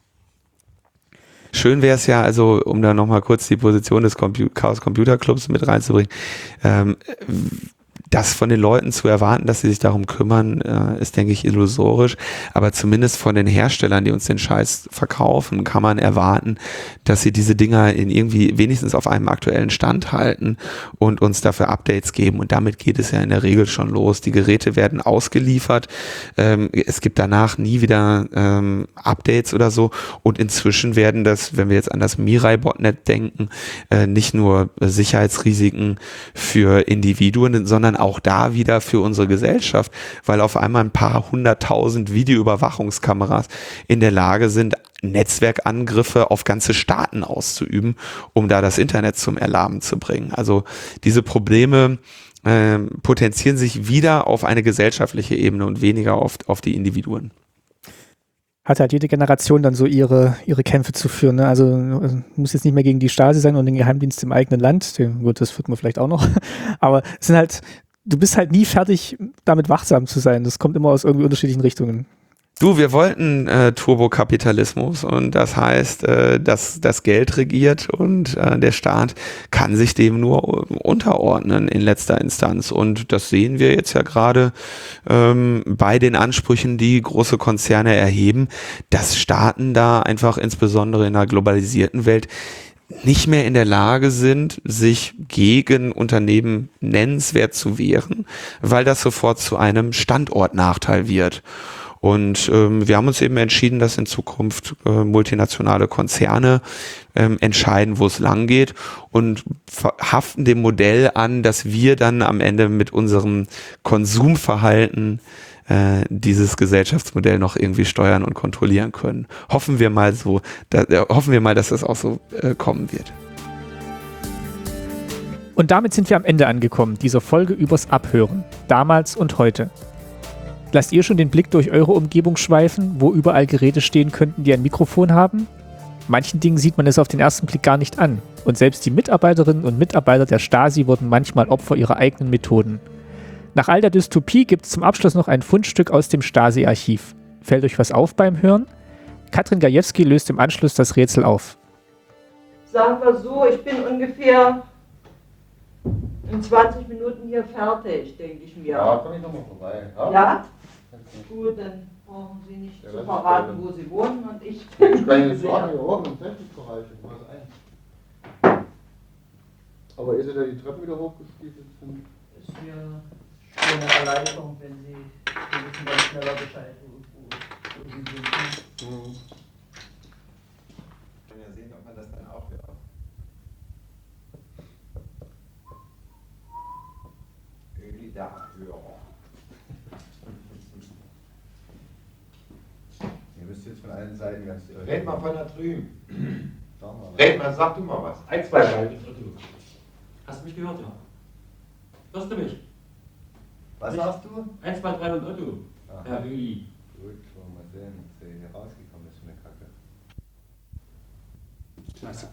Schön wäre es ja, also um da nochmal kurz die Position des Chaos Computer Clubs mit reinzubringen, das von den Leuten zu erwarten, dass sie sich darum kümmern, ist, denke ich, illusorisch. Aber zumindest von den Herstellern, die uns den Scheiß verkaufen, kann man erwarten, dass sie diese Dinger irgendwie wenigstens auf einem aktuellen Stand halten und uns dafür Updates geben. Und damit geht es ja in der Regel schon los. Die Geräte werden ausgeliefert. Es gibt danach nie wieder Updates oder so. Und inzwischen werden das, wenn wir jetzt an das Mirai-Botnet denken, nicht nur Sicherheitsrisiken für Individuen, sondern auch da wieder für unsere Gesellschaft, weil auf einmal ein paar 100.000 Videoüberwachungskameras in der Lage sind, Netzwerkangriffe auf ganze Staaten auszuüben, um da das Internet zum Erlahmen zu bringen. Also diese Probleme potenzieren sich wieder auf eine gesellschaftliche Ebene und weniger auf die Individuen. Hat halt jede Generation dann so ihre Kämpfe zu führen. Ne? Also muss jetzt nicht mehr gegen die Stasi sein und den Geheimdienst im eigenen Land. Gut, das wird man vielleicht auch noch. Aber es sind halt, du bist halt nie fertig, damit wachsam zu sein. Das kommt immer aus irgendwie unterschiedlichen Richtungen. Du, wir wollten Turbokapitalismus und das heißt, dass das Geld regiert und der Staat kann sich dem nur unterordnen in letzter Instanz. Und das sehen wir jetzt ja gerade bei den Ansprüchen, die große Konzerne erheben, dass Staaten da einfach insbesondere in einer globalisierten Welt nicht mehr in der Lage sind, sich gegen Unternehmen nennenswert zu wehren, weil das sofort zu einem Standortnachteil wird. Und wir haben uns eben entschieden, dass in Zukunft multinationale Konzerne entscheiden, wo es lang geht und haften dem Modell an, dass wir dann am Ende mit unserem Konsumverhalten dieses Gesellschaftsmodell noch irgendwie steuern und kontrollieren können. Hoffen wir mal, dass das auch so kommen wird. Und damit sind wir am Ende angekommen, dieser Folge übers Abhören, damals und heute. Lasst ihr schon den Blick durch eure Umgebung schweifen, wo überall Geräte stehen könnten, die ein Mikrofon haben? Manchen Dingen sieht man es auf den ersten Blick gar nicht an. Und selbst die Mitarbeiterinnen und Mitarbeiter der Stasi wurden manchmal Opfer ihrer eigenen Methoden. Nach all der Dystopie gibt es zum Abschluss noch ein Fundstück aus dem Stasi-Archiv. Fällt euch was auf beim Hören? Katrin Gajewski löst im Anschluss das Rätsel auf. Sagen wir so, ich bin ungefähr in 20 Minuten hier fertig, denke ich mir. Ja, komm ich nochmal vorbei. Ja? Gut, dann brauchen Sie nicht zu verraten, wo Sie wohnen und ich Ich kann jetzt sagen, hier oben im Technikbereich. Aber ist ja die Treppen wieder hochgestiefelt sind? Ist mir schon eine Erleichterung, wenn Sie wissen dann schneller Bescheid, wo Sie sind. Wir können ja sehen, ob man das dann auch hört. Öli-Dachhörer. Ihr müsst jetzt von allen Seiten ganz... Red mal von da drüben. Red mal, sag du mal was. 1, 2, 3. Hast du mich gehört, ja? Hörst du mich? Was sagst du? 1, 2, 3 und Otto. Aha. Herr Öli. Gut, wollen wir mal sehen, ob sie hier rausgekommen ist von der Kacke. Scheiße.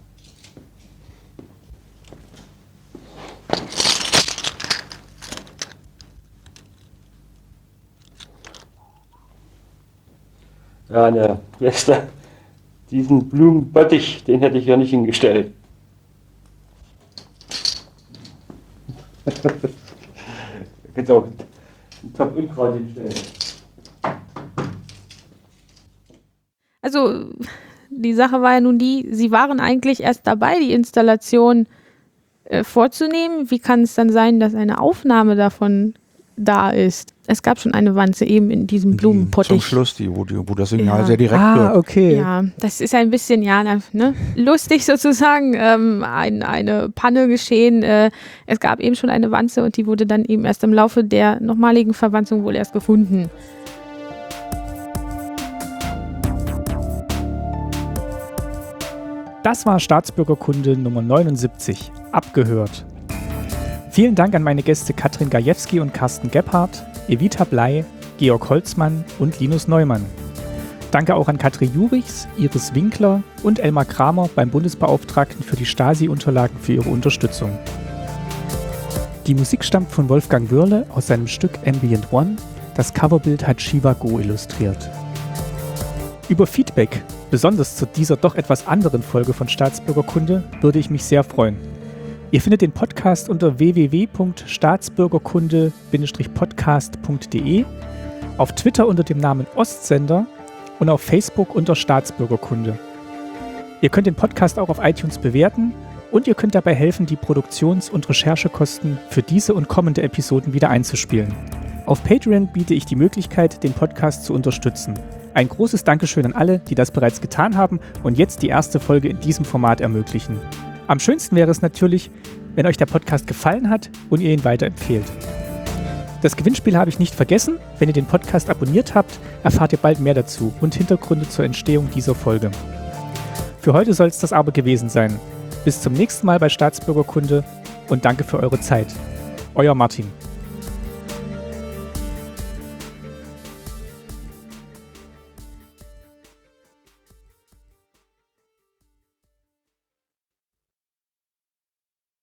Ja, ne, Schwester, diesen Blumenbottich, den hätte ich ja nicht hingestellt. Da kannst du auch einen Top-Unkraut hinstellen. Also, die Sache war ja nun die, sie waren eigentlich erst dabei, die Installation vorzunehmen. Wie kann es dann sein, dass eine Aufnahme davon da ist? Es gab schon eine Wanze eben in diesem Blumenpottich. Zum Schluss, wo das Signal sehr direkt wird. Okay. Ja, das ist ein bisschen, lustig sozusagen, eine Panne geschehen. Es gab eben schon eine Wanze und die wurde dann eben erst im Laufe der nochmaligen Verwanzung wohl erst gefunden. Das war Staatsbürgerkunde Nummer 79, abgehört. Vielen Dank an meine Gäste Katrin Gajewski und Carsten Gebhardt, Evita Bley, Georg Holzmann und Linus Neumann. Danke auch an Katrin Jurichs, Iris Winkler und Elmar Kramer beim Bundesbeauftragten für die Stasi-Unterlagen für ihre Unterstützung. Die Musik stammt von Wolfgang Wörle aus seinem Stück Ambient One. Das Coverbild hat Shiva Go illustriert. Über Feedback, besonders zu dieser doch etwas anderen Folge von Staatsbürgerkunde, würde ich mich sehr freuen. Ihr findet den Podcast unter www.staatsbürgerkunde-podcast.de, auf Twitter unter dem Namen Ostsender und auf Facebook unter Staatsbürgerkunde. Ihr könnt den Podcast auch auf iTunes bewerten und ihr könnt dabei helfen, die Produktions- und Recherchekosten für diese und kommende Episoden wieder einzuspielen. Auf Patreon biete ich die Möglichkeit, den Podcast zu unterstützen. Ein großes Dankeschön an alle, die das bereits getan haben und jetzt die erste Folge in diesem Format ermöglichen. Am schönsten wäre es natürlich, wenn euch der Podcast gefallen hat und ihr ihn weiterempfehlt. Das Gewinnspiel habe ich nicht vergessen. Wenn ihr den Podcast abonniert habt, erfahrt ihr bald mehr dazu und Hintergründe zur Entstehung dieser Folge. Für heute soll es das aber gewesen sein. Bis zum nächsten Mal bei Staatsbürgerkunde und danke für eure Zeit. Euer Martin.